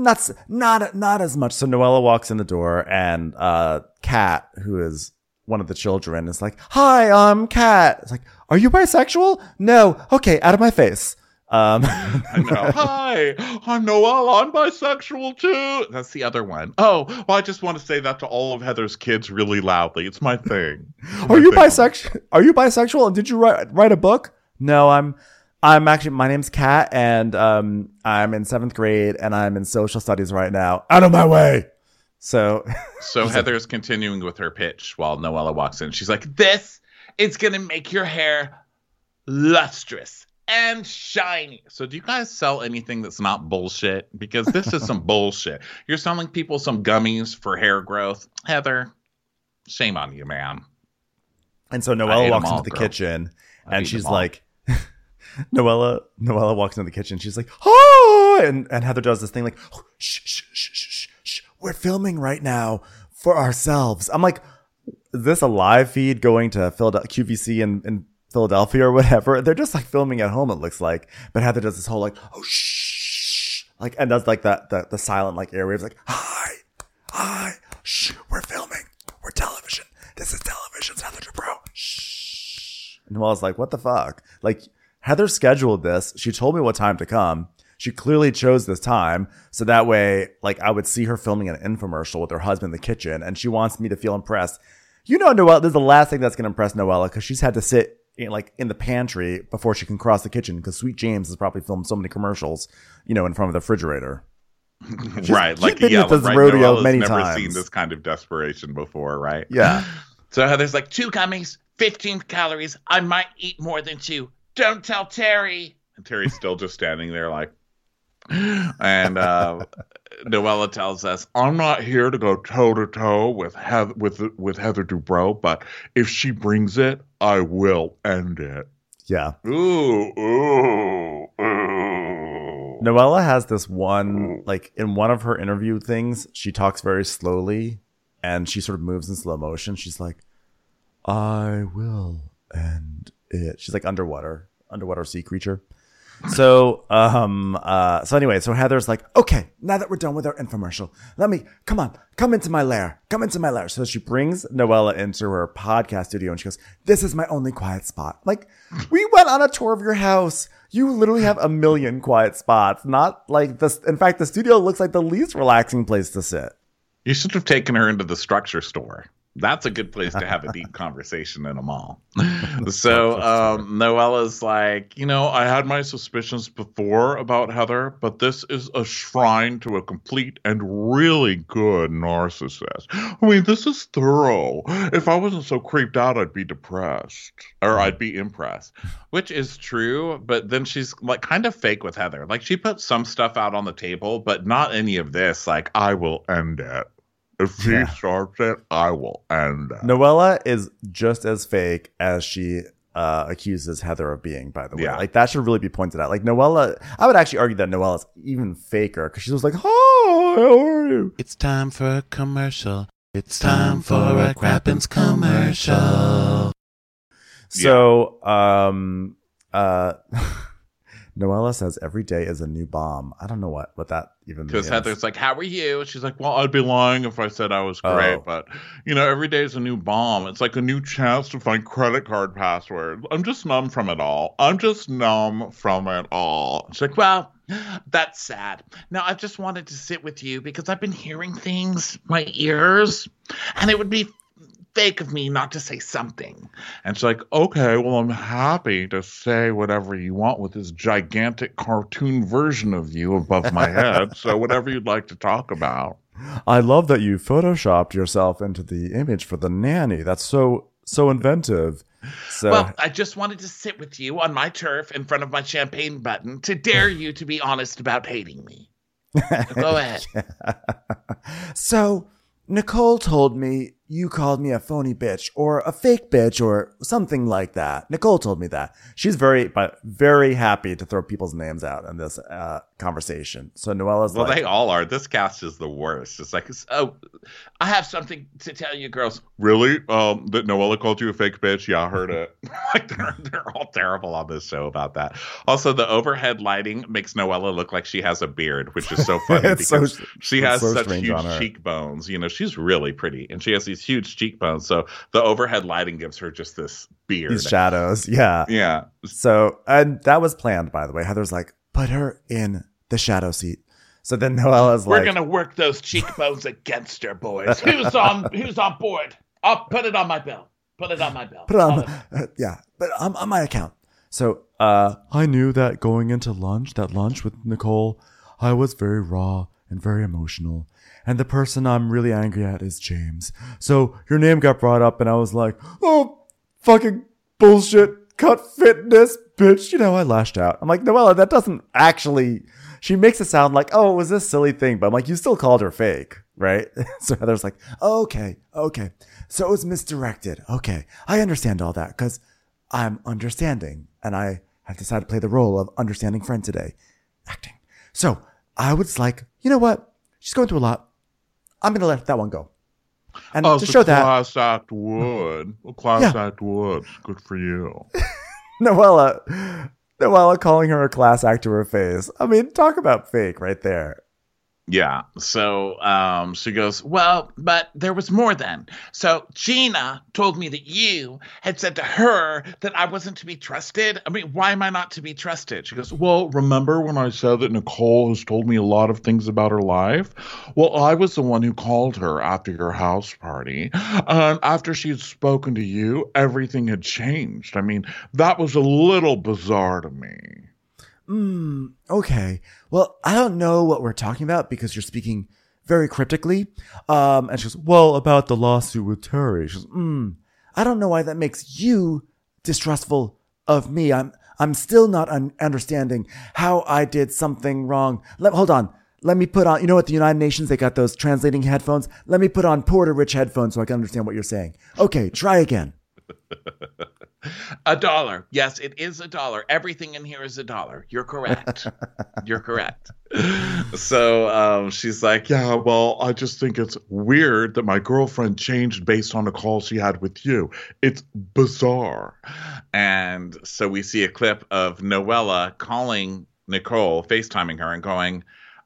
not as much. So Noella walks in the door, and Kat, who is one of the children, is like, hi, I'm Kat. It's like, are you bisexual? No. Okay, out of my face. I know. Hi, I'm Noelle. I'm bisexual too. That's the other one. Oh, well, I just want to say that to all of Heather's kids really loudly. It's my thing. Are you bisexual? Are you bisexual? And did you write a book? No, I'm actually, my name's Kat, and I'm in 7th grade, and I'm in social studies right now. Out of my way. So Heather's continuing with her pitch while Noella walks in. She's like, this is going to make your hair lustrous and shiny. So do you guys sell anything that's not bullshit? Because this is some bullshit. You're selling people some gummies for hair growth. Heather, shame on you, man. And so Noella walks into the kitchen, and she's like, Noella walks into the kitchen. She's like, oh, and Heather does this thing like, oh, shh, shh, shh, shh, shh. We're filming right now for ourselves. I'm like, is this a live feed going to QVC in Philadelphia or whatever? They're just like filming at home, it looks like. But Heather does this whole like, oh, shh, like, and does like the silent like airwaves, like, hi, shh, we're filming. We're television. This is television. It's Heather Dubrow. Shh. And Noelle's like, what the fuck? Like, Heather scheduled this. She told me what time to come. She clearly chose this time, so that way, like, I would see her filming an infomercial with her husband in the kitchen, and she wants me to feel impressed. Noella, this is the last thing that's going to impress Noella, because she's had to sit in the pantry before she can cross the kitchen, because Sweet James has probably filmed so many commercials, in front of the refrigerator. Right, like, been yeah, with this right. rodeo Noella's many never times. seen this kind of desperation before, right? Yeah. So Heather's like, 2 gummies, 15 calories. I might eat more than 2. Don't tell Terry. And Terry's still just standing there like, and Noella tells us, I'm not here to go toe to toe with Heather Dubrow, but if she brings it, I will end it. Yeah. Ooh. Noella has this one, like, in one of her interview things, she talks very slowly, and she sort of moves in slow motion. She's like, I will end it. She's like underwater sea creature. So anyway, so Heather's like, okay, now that we're done with our infomercial, come into my lair. So she brings Noella into her podcast studio and she goes, this is my only quiet spot. Like, we went on a tour of your house. You literally have a million quiet spots. Not like this. In fact, the studio looks like the least relaxing place to sit. You should have taken her into the structure store. That's a good place to have a deep conversation in a mall. So Noella's like, I had my suspicions before about Heather, but this is a shrine to a complete and really good narcissist. I mean, this is thorough. If I wasn't so creeped out, I'd be depressed. Or I'd be impressed. Which is true, but then she's like kind of fake with Heather. Like she put some stuff out on the table, but not any of this. Like, I will end it. If she starts it, I will end it. Noella is just as fake as she accuses Heather of being, by the way. Like, that should really be pointed out. Like, Noella, I would actually argue that Noella's even faker because she was like, hi, how are you? It's time for a commercial. It's time for a Crappens commercial. So, Noella says every day is a new bomb. I don't know what that even means. Because Heather's like, how are you? She's like, well, I'd be lying if I said I was great. But, every day is a new bomb. It's like a new chance to find credit card passwords. I'm just numb from it all. She's like, well, that's sad. Now, I just wanted to sit with you because I've been hearing things, my ears, and it would be fake of me not to say something. And she's like, okay, well, I'm happy to say whatever you want with this gigantic cartoon version of you above my head. So whatever you'd like to talk about. I love that you photoshopped yourself into the image for the nanny. That's so inventive. So, well, I just wanted to sit with you on my turf in front of my champagne button to dare you to be honest about hating me. Go ahead. So Nicole told me you called me a phony bitch or a fake bitch or something like that. Nicole told me that. She's very happy to throw people's names out in this conversation. So Noella's well, they all are. This cast is the worst. It's like, oh, I have something to tell you girls. Really? That Noella called you a fake bitch? Yeah, I heard it. Like they're all terrible on this show about that. Also, the overhead lighting makes Noella look like she has a beard, which is so funny because she has such huge cheekbones. She's really pretty and she has these huge cheekbones. So the overhead lighting gives her just this beard. These shadows. Yeah. Yeah. So, and that was planned, by the way. Heather's like, put her in the shadow seat. So then Noella's like, we're going to work those cheekbones against her, boys. Who's on board? I'll put it on my bill. Put it on my bill. Put it on, but on my account. So, I knew that going into that lunch with Nicole, I was very raw and very emotional. And the person I'm really angry at is James. So your name got brought up and I was like, oh, fucking bullshit, cut fitness, bitch. I lashed out. I'm like, Noella, that doesn't actually, she makes it sound like, oh, it was this silly thing. But I'm like, you still called her fake, right? So Heather's like, oh, okay. So it was misdirected. Okay. I understand all that because I'm understanding. And I have decided to play the role of understanding friend today. Acting. So I was like, you know what? She's going through a lot. I'm going to let that one go. And to show that. Class act would. Class act would. Good for you. Noella calling her a class act to her face. I mean, talk about fake right there. Yeah. So she goes, well, but there was more then. So Gina told me that you had said to her that I wasn't to be trusted. I mean, why am I not to be trusted? She goes, well, remember when I said that Nicole has told me a lot of things about her life? Well, I was the one who called her after your house party. And after she had spoken to you, everything had changed. I mean, that was a little bizarre to me. Okay. Well, I don't know what we're talking about because you're speaking very cryptically. And she goes, well, about the lawsuit with Terry. She goes, I don't know why that makes you distrustful of me. I'm still not understanding how I did something wrong. Hold on. Let me put on, at the United Nations, they got those translating headphones. Let me put on Porter Rich headphones so I can understand what you're saying. Okay, try again. $1. Yes, it is $1. Everything in here is $1. You're correct. You're correct. So she's like, yeah, well, I just think it's weird that my girlfriend changed based on a call she had with you. It's bizarre. And so we see a clip of Noella calling Nicole, FaceTiming her and going,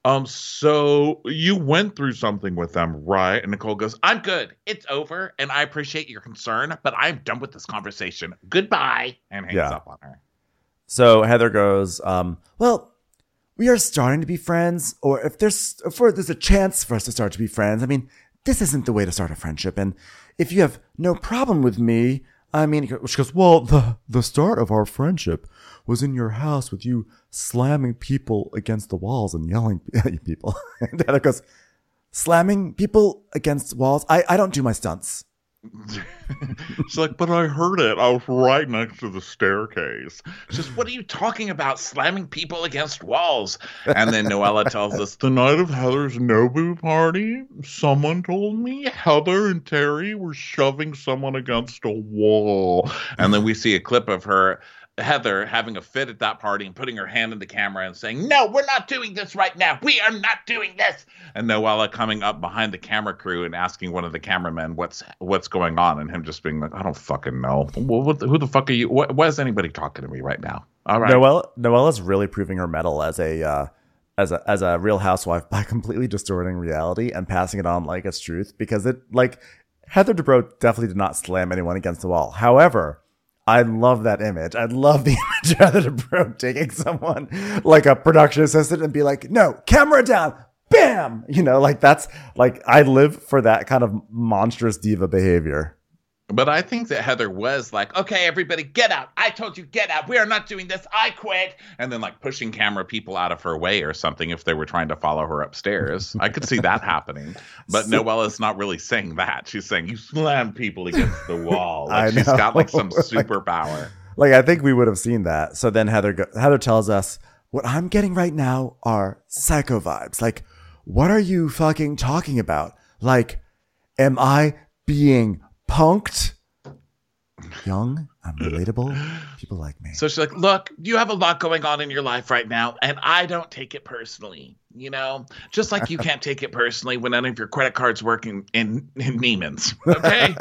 so you went through something with them, right? And Nicole goes, I'm good. It's over. And I appreciate your concern, but I'm done with this conversation. Goodbye. And hangs up on her. So Heather goes, well, we are starting to be friends, or if there's a chance for us to start to be friends. I mean, this isn't the way to start a friendship. And if you have no problem with me, I mean, she goes, well, the start of our friendship was in your house with you slamming people against the walls and yelling at people. And Heather goes, slamming people against walls? I don't do my stunts. She's like, but I heard it. I was right next to the staircase. She's just, what are you talking about? Slamming people against walls. And then Noella tells us, the night of Heather's Nobu party, someone told me Heather and Terry were shoving someone against a wall. And then we see a clip of Heather having a fit at that party and putting her hand in the camera and saying, no, we're not doing this right now. We are not doing this. And Noella coming up behind the camera crew and asking one of the cameramen what's going on, and him just being like, I don't fucking know. Who the fuck are you? Why is anybody talking to me right now? All right. Noella's really proving her mettle as a Real Housewife by completely distorting reality and passing it on like it's truth, because Heather Dubrow definitely did not slam anyone against the wall. However, I love that image. I love the image of Heather Dubrow taking someone like a production assistant and be like, no, camera down, bam! That's I live for that kind of monstrous diva behavior. But I think that Heather was like, okay, everybody get out. I told you get out. We are not doing this. I quit. And then pushing camera people out of her way or something if they were trying to follow her upstairs. I could see that happening. But Noella's not really saying that. She's saying you slam people against the wall. She's got some superpower. I think we would have seen that. So then Heather tells us, what I'm getting right now are psycho vibes. What are you fucking talking about? Am I being punked? Young, I'm relatable. People like me. So she's like, look, you have a lot going on in your life right now, and I don't take it personally. Just like you can't take it personally when none of your credit cards working in Neiman's. Okay.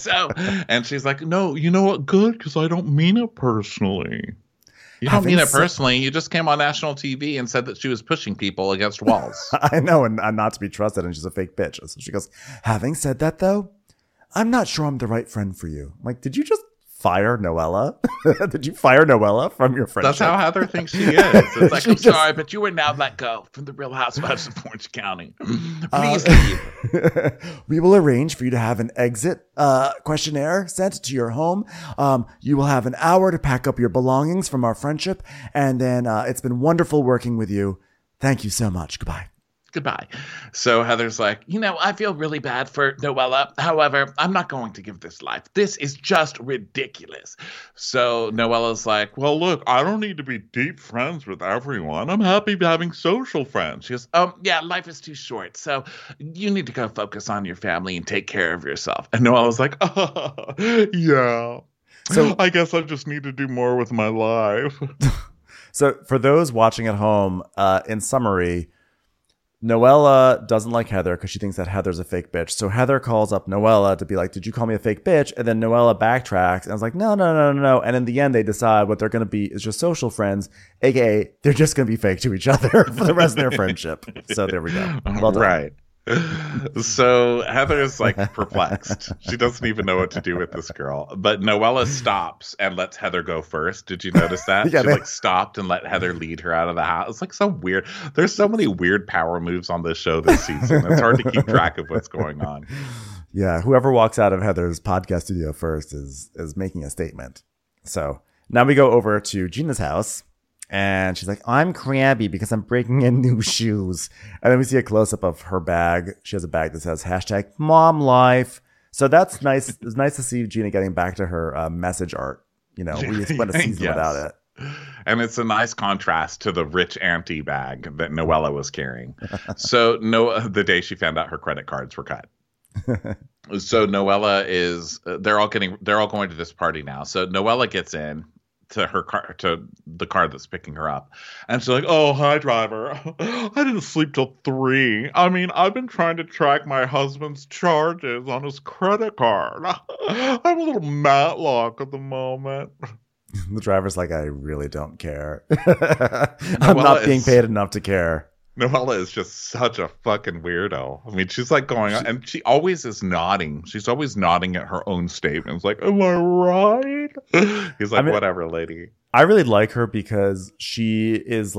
And she's like, no, you know what? Good. Because I don't mean it personally. You don't mean it personally. You just came on national TV and said that she was pushing people against walls. I know. And I'm not to be trusted. And she's a fake bitch. So she goes, having said that, though, I'm not sure I'm the right friend for you. Did you just fire Noella? Did you fire Noella from your friendship? That's how Heather thinks she is. It's I'm sorry, but you were now let go from the Real Housewives of Orange County. Please leave. We will arrange for you to have an exit questionnaire sent to your home. You will have an hour to pack up your belongings from our friendship. And then it's been wonderful working with you. Thank you so much. Goodbye. Goodbye. So Heather's like, I feel really bad for Noella. However, I'm not going to give this life. This is just ridiculous. So Noella's like, well, look, I don't need to be deep friends with everyone. I'm happy having social friends. She goes, yeah, life is too short. So you need to go focus on your family and take care of yourself. And Noella's like, yeah. So I guess I just need to do more with my life. So for those watching at home, in summary, Noella doesn't like Heather because she thinks that Heather's a fake bitch. So Heather calls up Noella to be like, did you call me a fake bitch? And then Noella backtracks and I was like, no. And in the end, they decide what they're going to be is just social friends, aka they're just going to be fake to each other for the rest of their friendship. So there we go. Well done. Right. So Heather is perplexed. She doesn't even know what to do with this girl. But Noella stops and lets Heather go first. Did you notice that? Yeah, she stopped and let Heather lead her out of the house. It's so weird. There's so many weird power moves on this show this season. It's hard to keep track of what's going on. Yeah, whoever walks out of Heather's podcast studio first is making a statement. So now we go over to Gina's house. And she's like, I'm crabby because I'm breaking in new shoes. And then we see a close-up of her bag. She has a bag that says #MomLife. So that's nice. It's nice to see Gina getting back to her message art. We spent a season without it. And it's a nice contrast to the rich auntie bag that Noella was carrying. So the day she found out her credit cards were cut. So Noella is they're all going to this party now. So Noella gets in to her car, to the car that's picking her up, and she's like, "Oh, hi, driver. I didn't sleep till 3. I mean, I've been trying to track my husband's charges on his credit card. I'm a little matlock at the moment." The driver's like, I really don't care. I'm not being paid enough to care. Noella is just such a fucking weirdo. I mean, she's like going on, and she always is nodding. She's always nodding at her own statements, like, "Am I right?" He's like, "Whatever, lady." I really like her because she is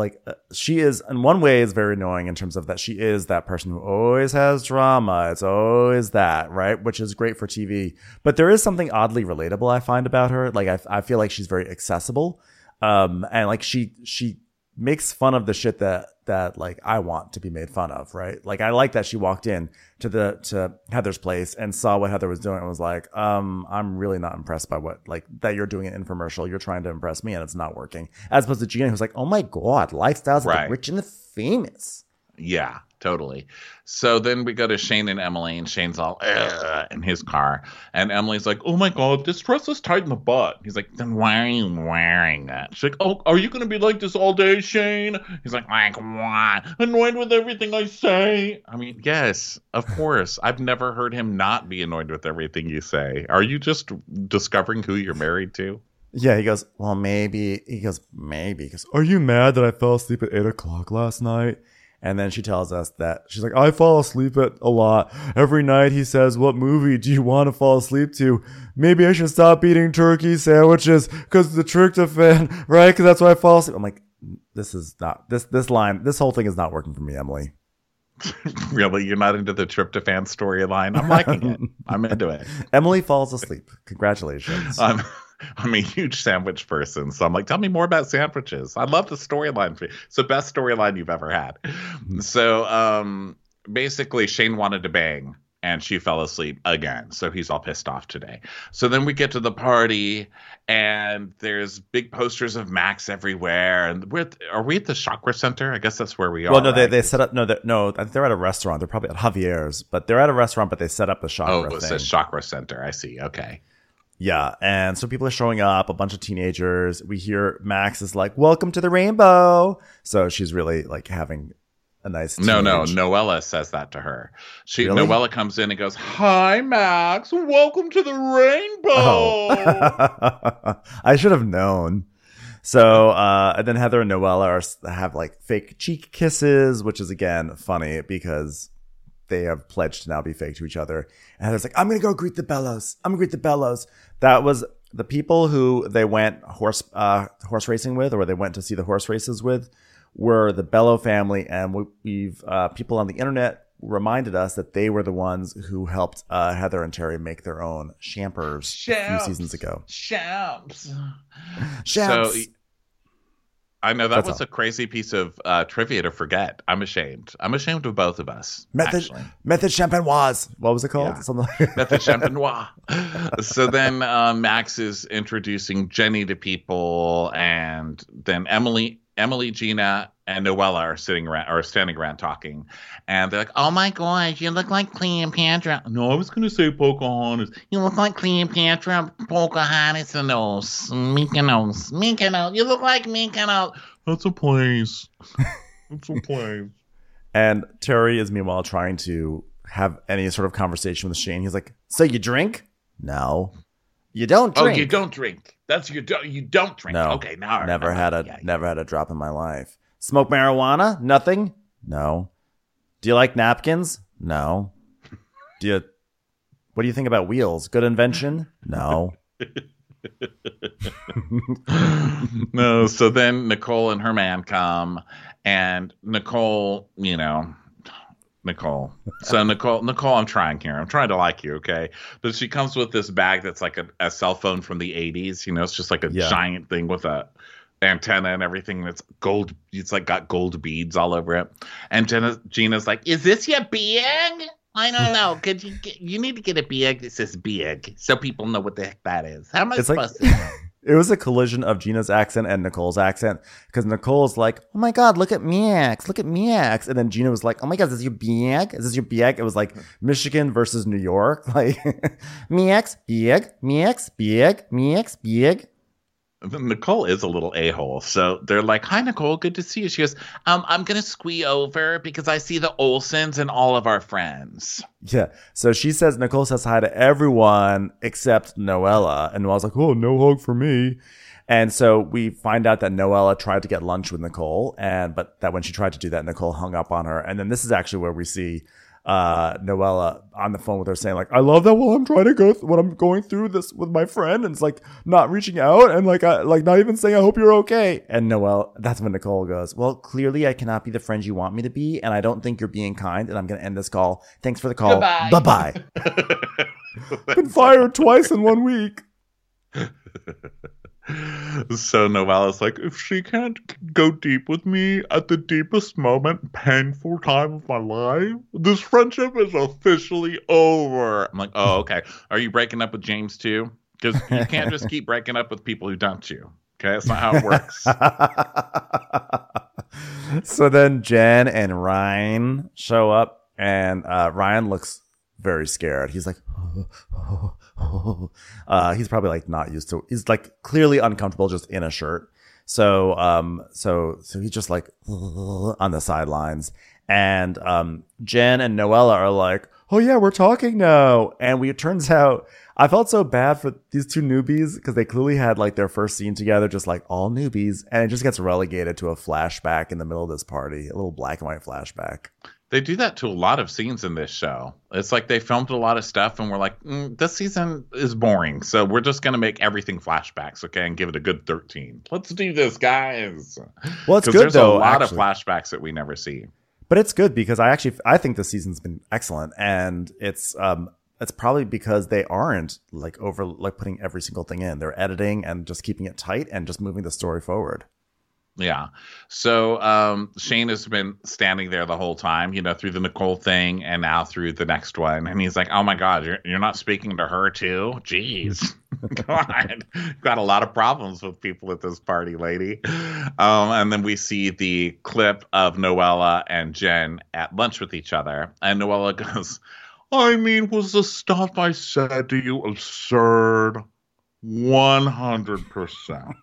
in one way is very annoying in terms of that she is that person who always has drama. It's always that, right? Which is great for TV. But there is something oddly relatable I find about her. Like, I feel like she's very accessible. And like she makes fun of the shit that like I want to be made fun of, right? Like, I like that she walked in to Heather's place and saw what Heather was doing and was like, I'm really not impressed by what, like, that you're doing an infomercial. You're trying to impress me and it's not working. As opposed to Gina, who's like, oh my God, lifestyles of the rich and the famous. Yeah, totally. So then we go to Shane and Emily, and Shane's all in his car, and Emily's like, "Oh my God, this dress is tight in the butt." He's like, "Then why are you wearing that?" She's like, "Oh, are you gonna be like this all day, Shane?" He's like what? Annoyed with everything I say? I mean, yes, of course. I've never heard him not be annoyed with everything you say. Are you just discovering who you're married to? Yeah, he goes, well, maybe. He goes, maybe. He goes, are you mad that I fell asleep at 8 o'clock last night? And then she tells us that she's like, I fall asleep at a lot. Every night he says, what movie do you want to fall asleep to? Maybe I should stop eating turkey sandwiches because the tryptophan, right? Because that's why I fall asleep. I'm like, this whole thing is not working for me, Emily. Really? You're not into the tryptophan storyline? I'm liking it. I'm into it. Emily falls asleep. Congratulations. I'm a huge sandwich person, so I'm like, tell me more about sandwiches. I love the storyline. It's the best storyline you've ever had. So basically, Shane wanted to bang, and she fell asleep again. So he's all pissed off today. So then we get to the party, and there's big posters of Max everywhere. And are we at the Chakra Center? I guess that's where we are. Well, no, they set up. No, they're at a restaurant. They're probably at Javier's, but they're at a restaurant. But they set up the Chakra. Oh, it says Chakra Center. I see. Okay. Yeah, and so people are showing up, a bunch of teenagers. We hear Max is like, welcome to the rainbow. So she's really like having a nice teenage... No, Noella says that to her. Really? Noella comes in and goes, hi, Max, welcome to the rainbow. Oh. I should have known. So, and then Heather and Noella have like fake cheek kisses, which is again funny because they have pledged to now be fake to each other. And Heather's like, I'm going to go greet the Bellows. I'm going to greet the Bellows. That was the people who they went horse racing with, or they went to see the horse races with, were the Bellow family. And we've people on the internet reminded us that they were the ones who helped Heather and Terry make their own Champers a few seasons ago. Champs. So, I know that was a crazy piece of trivia to forget. I'm ashamed. I'm ashamed of both of us. Method Champenoise. What was it called? Yeah. Something like Method Champenoise. So then Max is introducing Jenny to people, and then Emily, Gina, and Noella are standing around talking, and they're like, "Oh my God, you look like Cleopatra." No, I was going to say Pocahontas. You look like Cleopatra, Pocahontas, and Mykonos. You look like Mykonos. That's a place. That's a place. And Terry is meanwhile trying to have any sort of conversation with Shane. He's like, "So you drink? No, you don't drink. Oh, you don't drink. That's you don't drink. No, okay, now I never remember. had a drop in my life. Smoke marijuana? Nothing? No. Do you like napkins? No. What do you think about wheels? Good invention? No. No. So then Nicole and her man come, and Nicole. So Nicole, I'm trying here. I'm trying to like you, okay? But she comes with this bag that's like a cell phone from the 80s. It's just like a giant thing with a antenna and everything that's gold. It's like got gold beads all over it. And Gina's like, "Is this your bag?" I don't know. You need to get a bag that says big so people know what the heck that is. How am I supposed to know? It was a collision of Gina's accent and Nicole's accent because Nicole's like, oh my God, look at Max. Look at Max. And then Gina was like, oh my God, is this your bag? Is this your bag? It was like Michigan versus New York. Like, Max, bag, Max, bag, Max, bag. Nicole is a little a-hole. So they're like, hi, Nicole. Good to see you. She goes, I'm going to squee over because I see the Olsens and all of our friends. Yeah. So Nicole says hi to everyone except Noella. And Noella's like, oh, no hug for me. And so we find out that Noella tried to get lunch with Nicole. But that when she tried to do that, Nicole hung up on her. And then this is actually where we see Noella on the phone with her saying like, I love that while I'm trying to when I'm going through this with my friend, and it's like not reaching out and like not even saying I hope you're okay. And that's when Nicole goes, well, clearly I cannot be the friend you want me to be, and I don't think you're being kind, and I'm going to end this call. Thanks for the call. Bye-bye. Been fired twice in 1 week. So Noella's like, if she can't go deep with me at the deepest moment, painful time of my life, this friendship is officially over. I'm like, oh, okay. Are you breaking up with James too? Because you can't just keep breaking up with people who dump you. Okay, that's not how it works. So then Jen and Ryan show up, and Ryan looks very scared. He's like, he's probably like not used to. He's like clearly uncomfortable just in a shirt. So he's just like on the sidelines. And Jen and Noella are like, oh yeah, we're talking now. And it turns out I felt so bad for these two newbies because they clearly had like their first scene together, just like all newbies, and it just gets relegated to a flashback in the middle of this party, a little black and white flashback. They do that to a lot of scenes in this show. It's like they filmed a lot of stuff and we're like, this season is boring. So we're just going to make everything flashbacks, okay, and give it a good 13. Let's do this, guys. Well, it's good, there's though, a lot actually. of flashbacks that we never see. But it's good because I think this season's been excellent. And it's probably because they aren't like putting every single thing in. They're editing and just keeping it tight and just moving the story forward. Yeah. So Shane has been standing there the whole time, through the Nicole thing and now through the next one. And he's like, oh, my God, you're not speaking to her, too? Jeez. God, got a lot of problems with people at this party, lady. And then we see the clip of Noella and Jen at lunch with each other. And Noella goes, I mean, was the stuff I said to you absurd? 100%.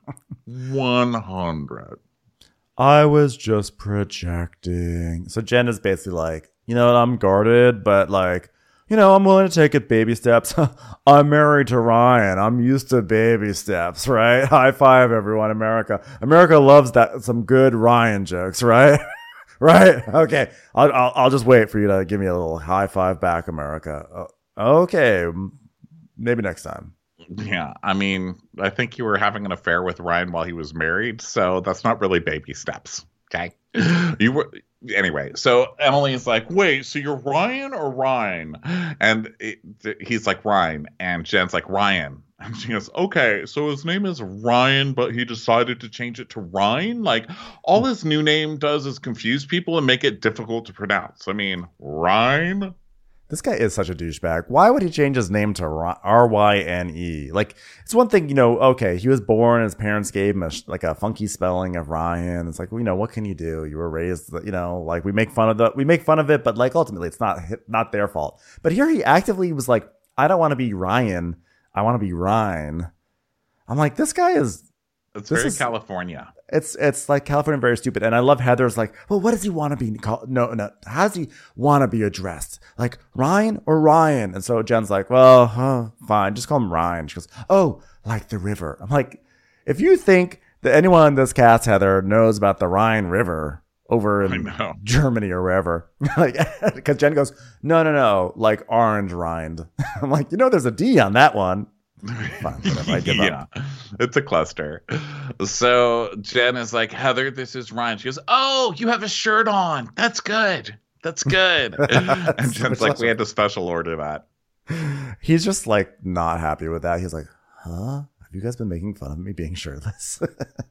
100. I was just projecting. So Jen is basically like, I'm guarded, but like, I'm willing to take it baby steps. I'm married to Ryan. I'm used to baby steps, right? High five, everyone. America loves that. Some good Ryan jokes, right? Right? Okay. I'll just wait for you to give me a little high five back, America. Okay. Maybe next time. Yeah, I mean, I think you were having an affair with Ryan while he was married, so that's not really baby steps, okay? You were anyway. So Emily's like, "Wait, so you're Ryan or Ryan?" And he's like, "Ryan," and Jen's like, "Ryan." And she goes, "Okay, so his name is Ryan, but he decided to change it to Ryan. Like, all his new name does is confuse people and make it difficult to pronounce. I mean, Ryan." This guy is such a douchebag. Why would he change his name to R-Y-N-E? Like, it's one thing, okay, he was born, his parents gave him a funky spelling of Ryan. It's like, what can you do? You were raised, like we make fun of it, but like ultimately it's not their fault. But here he actively was like, I don't want to be Ryan. I want to be Ryan. I'm like, this guy is... It's very California. It's like California, very stupid. And I love Heather's like, well, what does he want to be called? No. How does he want to be addressed? Like Ryan or Ryan? And so Jen's like, well, fine. Just call him Ryan. She goes, oh, like the river. I'm like, if you think that anyone in this cast, Heather, knows about the Rhine River over in Germany or wherever, like, because Jen goes, no, like orange rind. I'm like, there's a D on that one. Fine, whatever, I give up. It's a cluster. So Jen is like, Heather, this is Ryan. She goes, oh, you have a shirt on. That's good. And Jen's like, we had to special order that. He's just like not happy with that. He's like, huh? Have you guys been making fun of me being shirtless?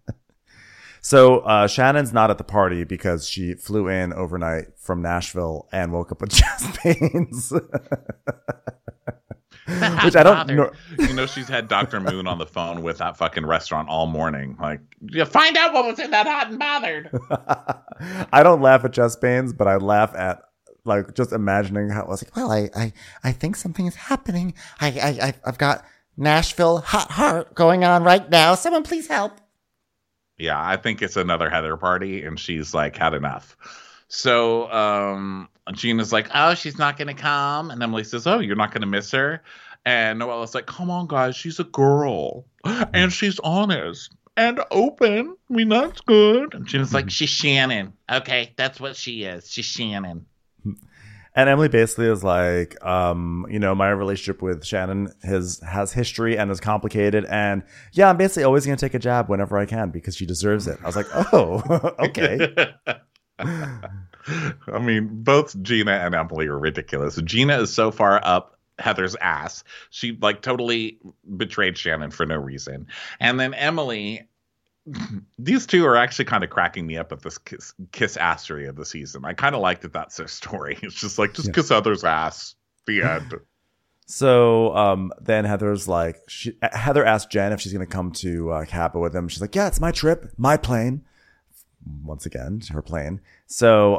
So Shannon's not at the party because she flew in overnight from Nashville and woke up with chest pains. Which I don't know. You know, she's had Dr. Moon on the phone with that fucking restaurant all morning. Like, you find out what was in that hot and bothered. I don't laugh at chest pains, but I laugh at like just imagining how it was like, Well, I think something is happening. I've got Nashville hot heart going on right now. Someone please help. Yeah, I think it's another Heather party, and she's like had enough. So Gina's like, oh, she's not going to come. And Emily says, oh, you're not going to miss her? And Noella's like, come on, guys, she's a girl. And she's honest and open. I mean, that's good. And Gina's like, she's Shannon. Okay, that's what she is. She's Shannon. And Emily basically is like, my relationship with Shannon has history and is complicated. And yeah, I'm basically always going to take a jab whenever I can because she deserves it. I was like, oh, okay. I mean, both Gina and Emily are ridiculous. Gina is so far up Heather's ass. She like totally betrayed Shannon for no reason. And then Emily, these two are actually kind of cracking me up at this kiss assery of the season. I kind of like that that's their story. It's just like, kiss Heather's ass. The end. So then Heather's like, Heather asked Jen if she's going to come to Cabo with them. She's like, yeah, it's my trip, my plane. Once again, her plane. So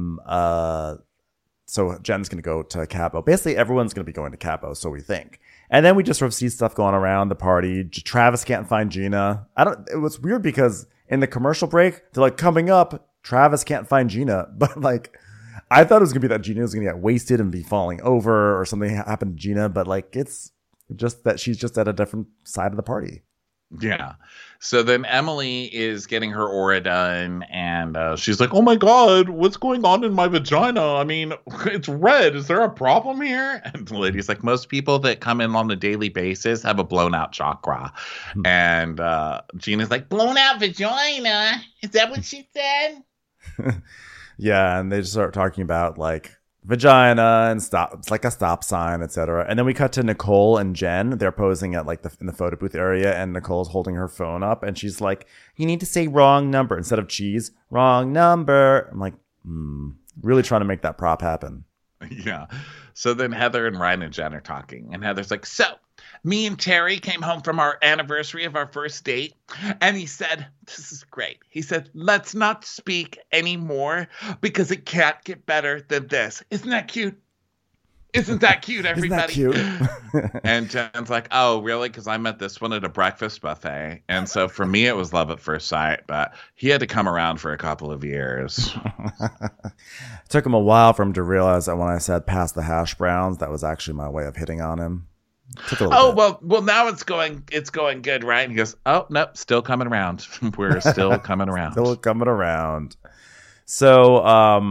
Jen's going to go to Cabo. Basically, everyone's going to be going to Cabo, so we think. And then we just sort of see stuff going around the party. Travis can't find Gina. It was weird because in the commercial break, they're like, coming up, Travis can't find Gina. But like, I thought it was going to be that Gina was going to get wasted and be falling over or something happened to Gina. But like, it's just that she's just at a different side of the party. Yeah. So then Emily is getting her aura done, and she's like, oh my God, what's going on in my vagina? I mean, it's red. Is there a problem here? And the lady's like, most people that come in on a daily basis have a blown out chakra. And Gina's like, blown out vagina? Is that what she said? Yeah. And they just start talking about like vagina and stop. It's like a stop sign, etc. And then we cut to Nicole and Jen. They're posing at like in the photo booth area, and Nicole's holding her phone up, and she's like, "You need to say wrong number instead of cheese. Wrong number." I'm like, really trying to make that prop happen. Yeah. So then Heather and Ryan and Jen are talking, and Heather's like, so me and Terry came home from our anniversary of our first date, and he said, this is great. He said, let's not speak anymore because it can't get better than this. Isn't that cute? Isn't that cute, everybody? Isn't that cute? And Jen's like, oh, really? Because I met this one at a breakfast buffet. And so for me, it was love at first sight, but he had to come around for a couple of years. Took him a while for him to realize that when I said pass the hash browns, that was actually my way of hitting on him. Oh, well, now it's going good, right? And he goes, oh, nope, still coming around. We're still coming around. Still coming around. So,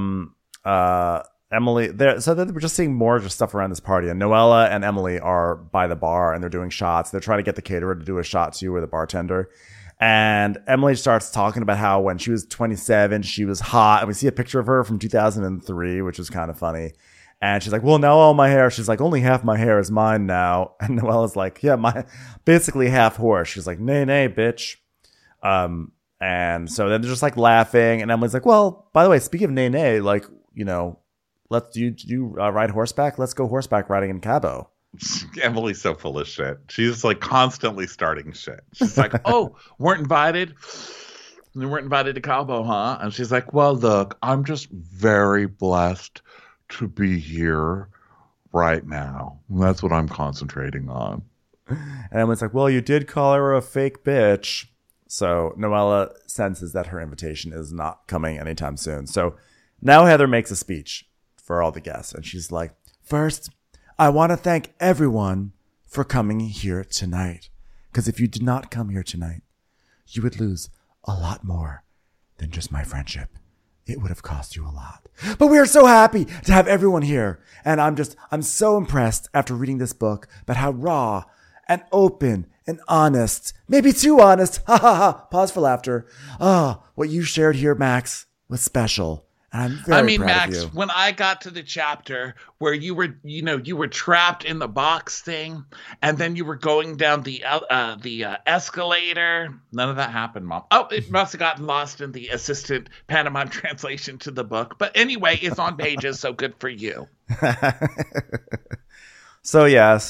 Emily, they're just seeing more just stuff around this party. And Noella and Emily are by the bar and they're doing shots. They're trying to get the caterer to do a shot too, or the bartender. And Emily starts talking about how when she was 27, she was hot. And we see a picture of her from 2003, which was kind of funny. And she's like, well, now all my hair. She's like, only half my hair is mine now. And Noella's like, yeah, basically half horse. She's like, nay, bitch. And so then they're just like laughing. And Emily's like, well, by the way, speaking of nay, like, let's ride horseback. Let's go horseback riding in Cabo. Emily's so full of shit. She's like constantly starting shit. She's like, oh, weren't invited. You weren't invited to Cabo, huh? And she's like, well, look, I'm just very blessed to be here right now. That's what I'm concentrating on. And Emily's like, well, you did call her a fake bitch. So Noella senses that her invitation is not coming anytime soon. So now Heather makes a speech for all the guests. And she's like, first, I want to thank everyone for coming here tonight. Because if you did not come here tonight, you would lose a lot more than just my friendship. It would have cost you a lot. But we are so happy to have everyone here. And I'm so impressed after reading this book about how raw and open and honest, maybe too honest, ha ha ha, pause for laughter. What you shared here, Max, was special. And I'm very proud Max, of you. when I got to the chapter where you were trapped in the box thing, and then you were going down the escalator. None of that happened, Mom. Oh, it must have gotten lost in the assistant pantomime translation to the book. But anyway, it's on pages, so good for you. So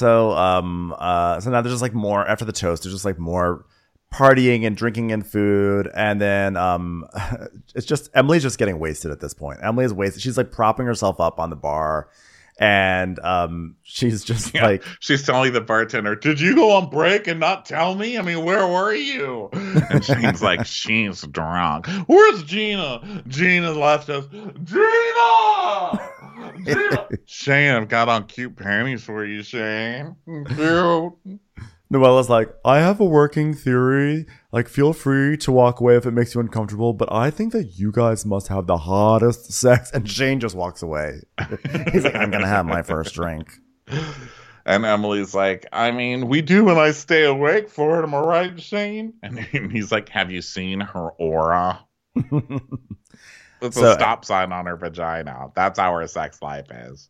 now there's just like more after the toast. There's just like more partying and drinking and food, and then it's just Emily's just getting wasted at this point. Emily is wasted. She's like propping herself up on the bar, and she's just like she's telling the bartender, "Did you go on break and not tell me? I mean, where were you?" And Shane's like, "She's drunk. Where's Gina? Gina left us. Gina." Shane, I've got on cute panties for you, Shane. Cute. Noella's like, I have a working theory. Like, feel free to walk away if it makes you uncomfortable, but I think that you guys must have the hottest sex. And Shane just walks away. He's like, I'm going to have my first drink. And Emily's like, I mean, we do when I stay awake for it. Am I right, Shane? And he's like, have you seen her aura? It's a stop sign on her vagina. That's how her sex life is.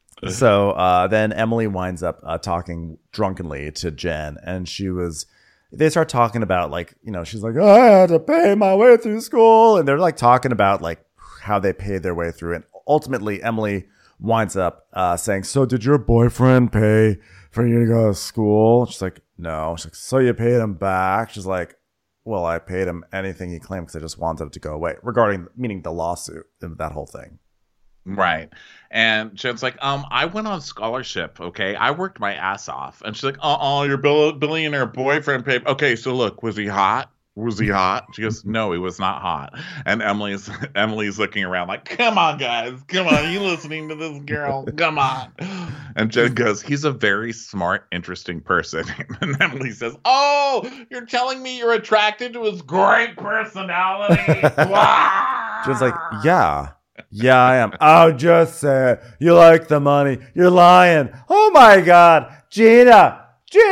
So then Emily winds up talking drunkenly to Jen, and they start talking about, like, you know, she's like, I had to pay my way through school. And they're like talking about like how they paid their way through. And ultimately Emily winds up saying, so did your boyfriend pay for you to go to school? She's like, no. She's like, so you paid him back? She's like, well, I paid him anything he claimed because I just wanted it to go away, meaning the lawsuit and that whole thing. Right. And Jen's like, I went on scholarship, okay? I worked my ass off. And she's like, your billionaire boyfriend paid. Okay, so look, was he hot? Was he hot? She goes, no, he was not hot. And Emily's looking around like, come on, guys. Come on. Are you listening to this girl? Come on. And Jen goes, he's a very smart, interesting person. And Emily says, oh, you're telling me you're attracted to his great personality? Wow. Jen's like, yeah, I am. Oh, just say it. You like the money. You're lying. Oh, my God. Gina.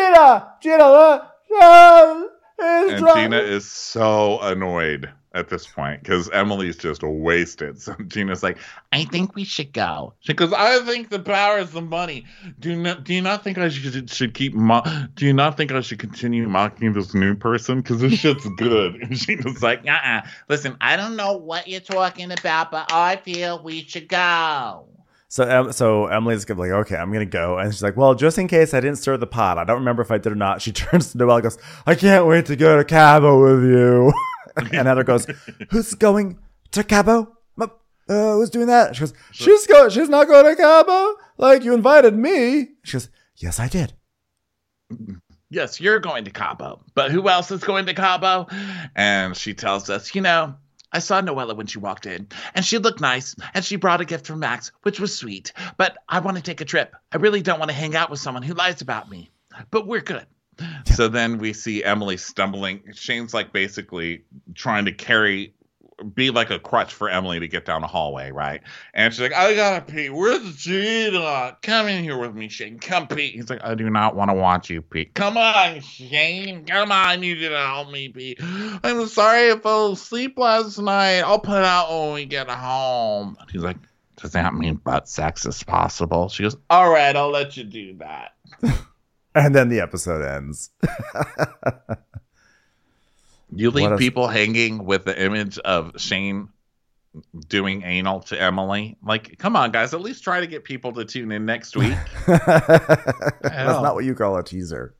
And Gina is so annoyed at this point because Emily's just wasted. So Gina's like, I think we should go. She goes, I think the power is the money. Do you not think I should keep? Do you not think I should continue mocking this new person? Because this shit's good. And Gina's like, Listen, I don't know what you're talking about, but I feel we should go. So Emily's like, okay, I'm going to go. And she's like, well, just in case I didn't stir the pot. I don't remember if I did or not. She turns to Noelle and goes, I can't wait to go to Cabo with you. And Heather goes, who's going to Cabo? Who's doing that? She goes, she's not going to Cabo? Like, you invited me. She goes, yes, I did. Yes, you're going to Cabo. But who else is going to Cabo? And she tells us, I saw Noella when she walked in, and she looked nice, and she brought a gift from Max, which was sweet. But I want to take a trip. I really don't want to hang out with someone who lies about me. But we're good. So then we see Emily stumbling. Shane's like basically trying to be like a crutch for Emily to get down the hallway, right? And she's like, I gotta pee. Where's Gina? Come in here with me, Shane. Come pee. He's like, I do not want to watch you pee. Come on, Shane. Come on. I need you to help me pee. I'm sorry I fell asleep last night. I'll put out when we get home. He's like, does that mean butt sex is possible? She goes, all right, I'll let you do that. And then the episode ends. You leave people hanging with the image of Shane doing anal to Emily. Like, come on, guys. At least try to get people to tune in next week. That's not what you call a teaser.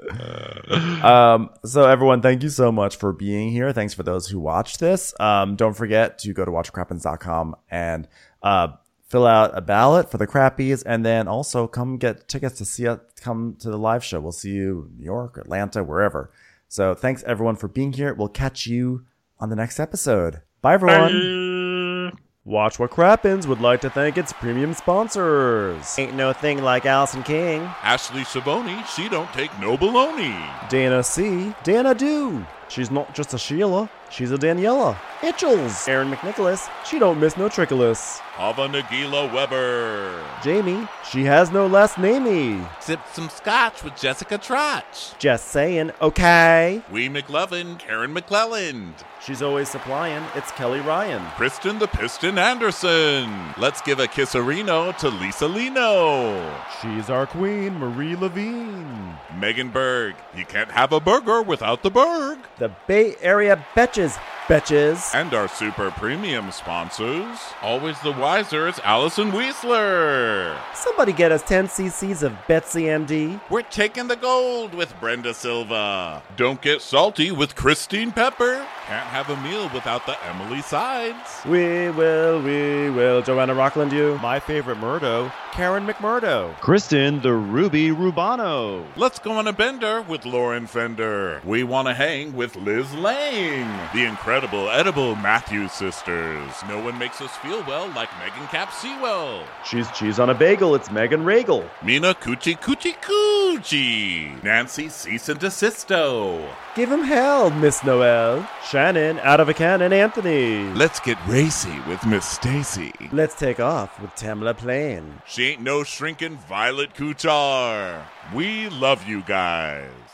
So everyone, thank you so much for being here. Thanks for those who watched this. Don't forget to go to watchcrappens.com and fill out a ballot for the Crappies, and then also come get tickets to see us come to the live show. We'll see you in New York, Atlanta, wherever. So thanks everyone for being here. We'll catch you on the next episode. Bye everyone. Bye. Watch What Crappens would like to thank its premium sponsors. Ain't no thing like Allison King. Ashley Savoni, she don't take no baloney. Dana C. Dana Do. She's not just a Sheila, she's a Daniela. Itchels. Aaron McNicholas. She don't miss no trickolas. Ava Nagila Weber. Jamie. She has no last namey. Sip some scotch with Jessica Trotch. Just saying, okay. Wee McLevin, Karen McClelland. She's always supplying. It's Kelly Ryan. Kristen the Piston Anderson. Let's give a kisserino to Lisa Lino. She's our queen, Marie Levine. Megan Berg. You can't have a burger without the Berg. The Bay Area Betches. Betches. And our super premium sponsors. Always the wiser, it's Allison Weisler. Somebody get us 10 cc's of Betsy MD. We're taking the gold with Brenda Silva. Don't get salty with Christine Pepper. Can't have a meal without the Emily Sides. We will. Joanna Rockland, you. My favorite Murdo, Karen McMurdo. Kristen the Ruby Rubano. Let's go on a bender with Lauren Fender. We want to hang with Liz Lang. The incredible edible Matthews sisters. No one makes us feel well like Megan Cap Sewell. She's cheese on a bagel, it's Megan Regal. Mina Coochie Coochie Coochie. Nancy Cease and Desisto. Give him hell, Miss Noel. Shannon, out of a cannon, Anthony. Let's get racy with Miss Stacy. Let's take off with Tamla Plain. She ain't no shrinking Violet Kuchar. We love you guys.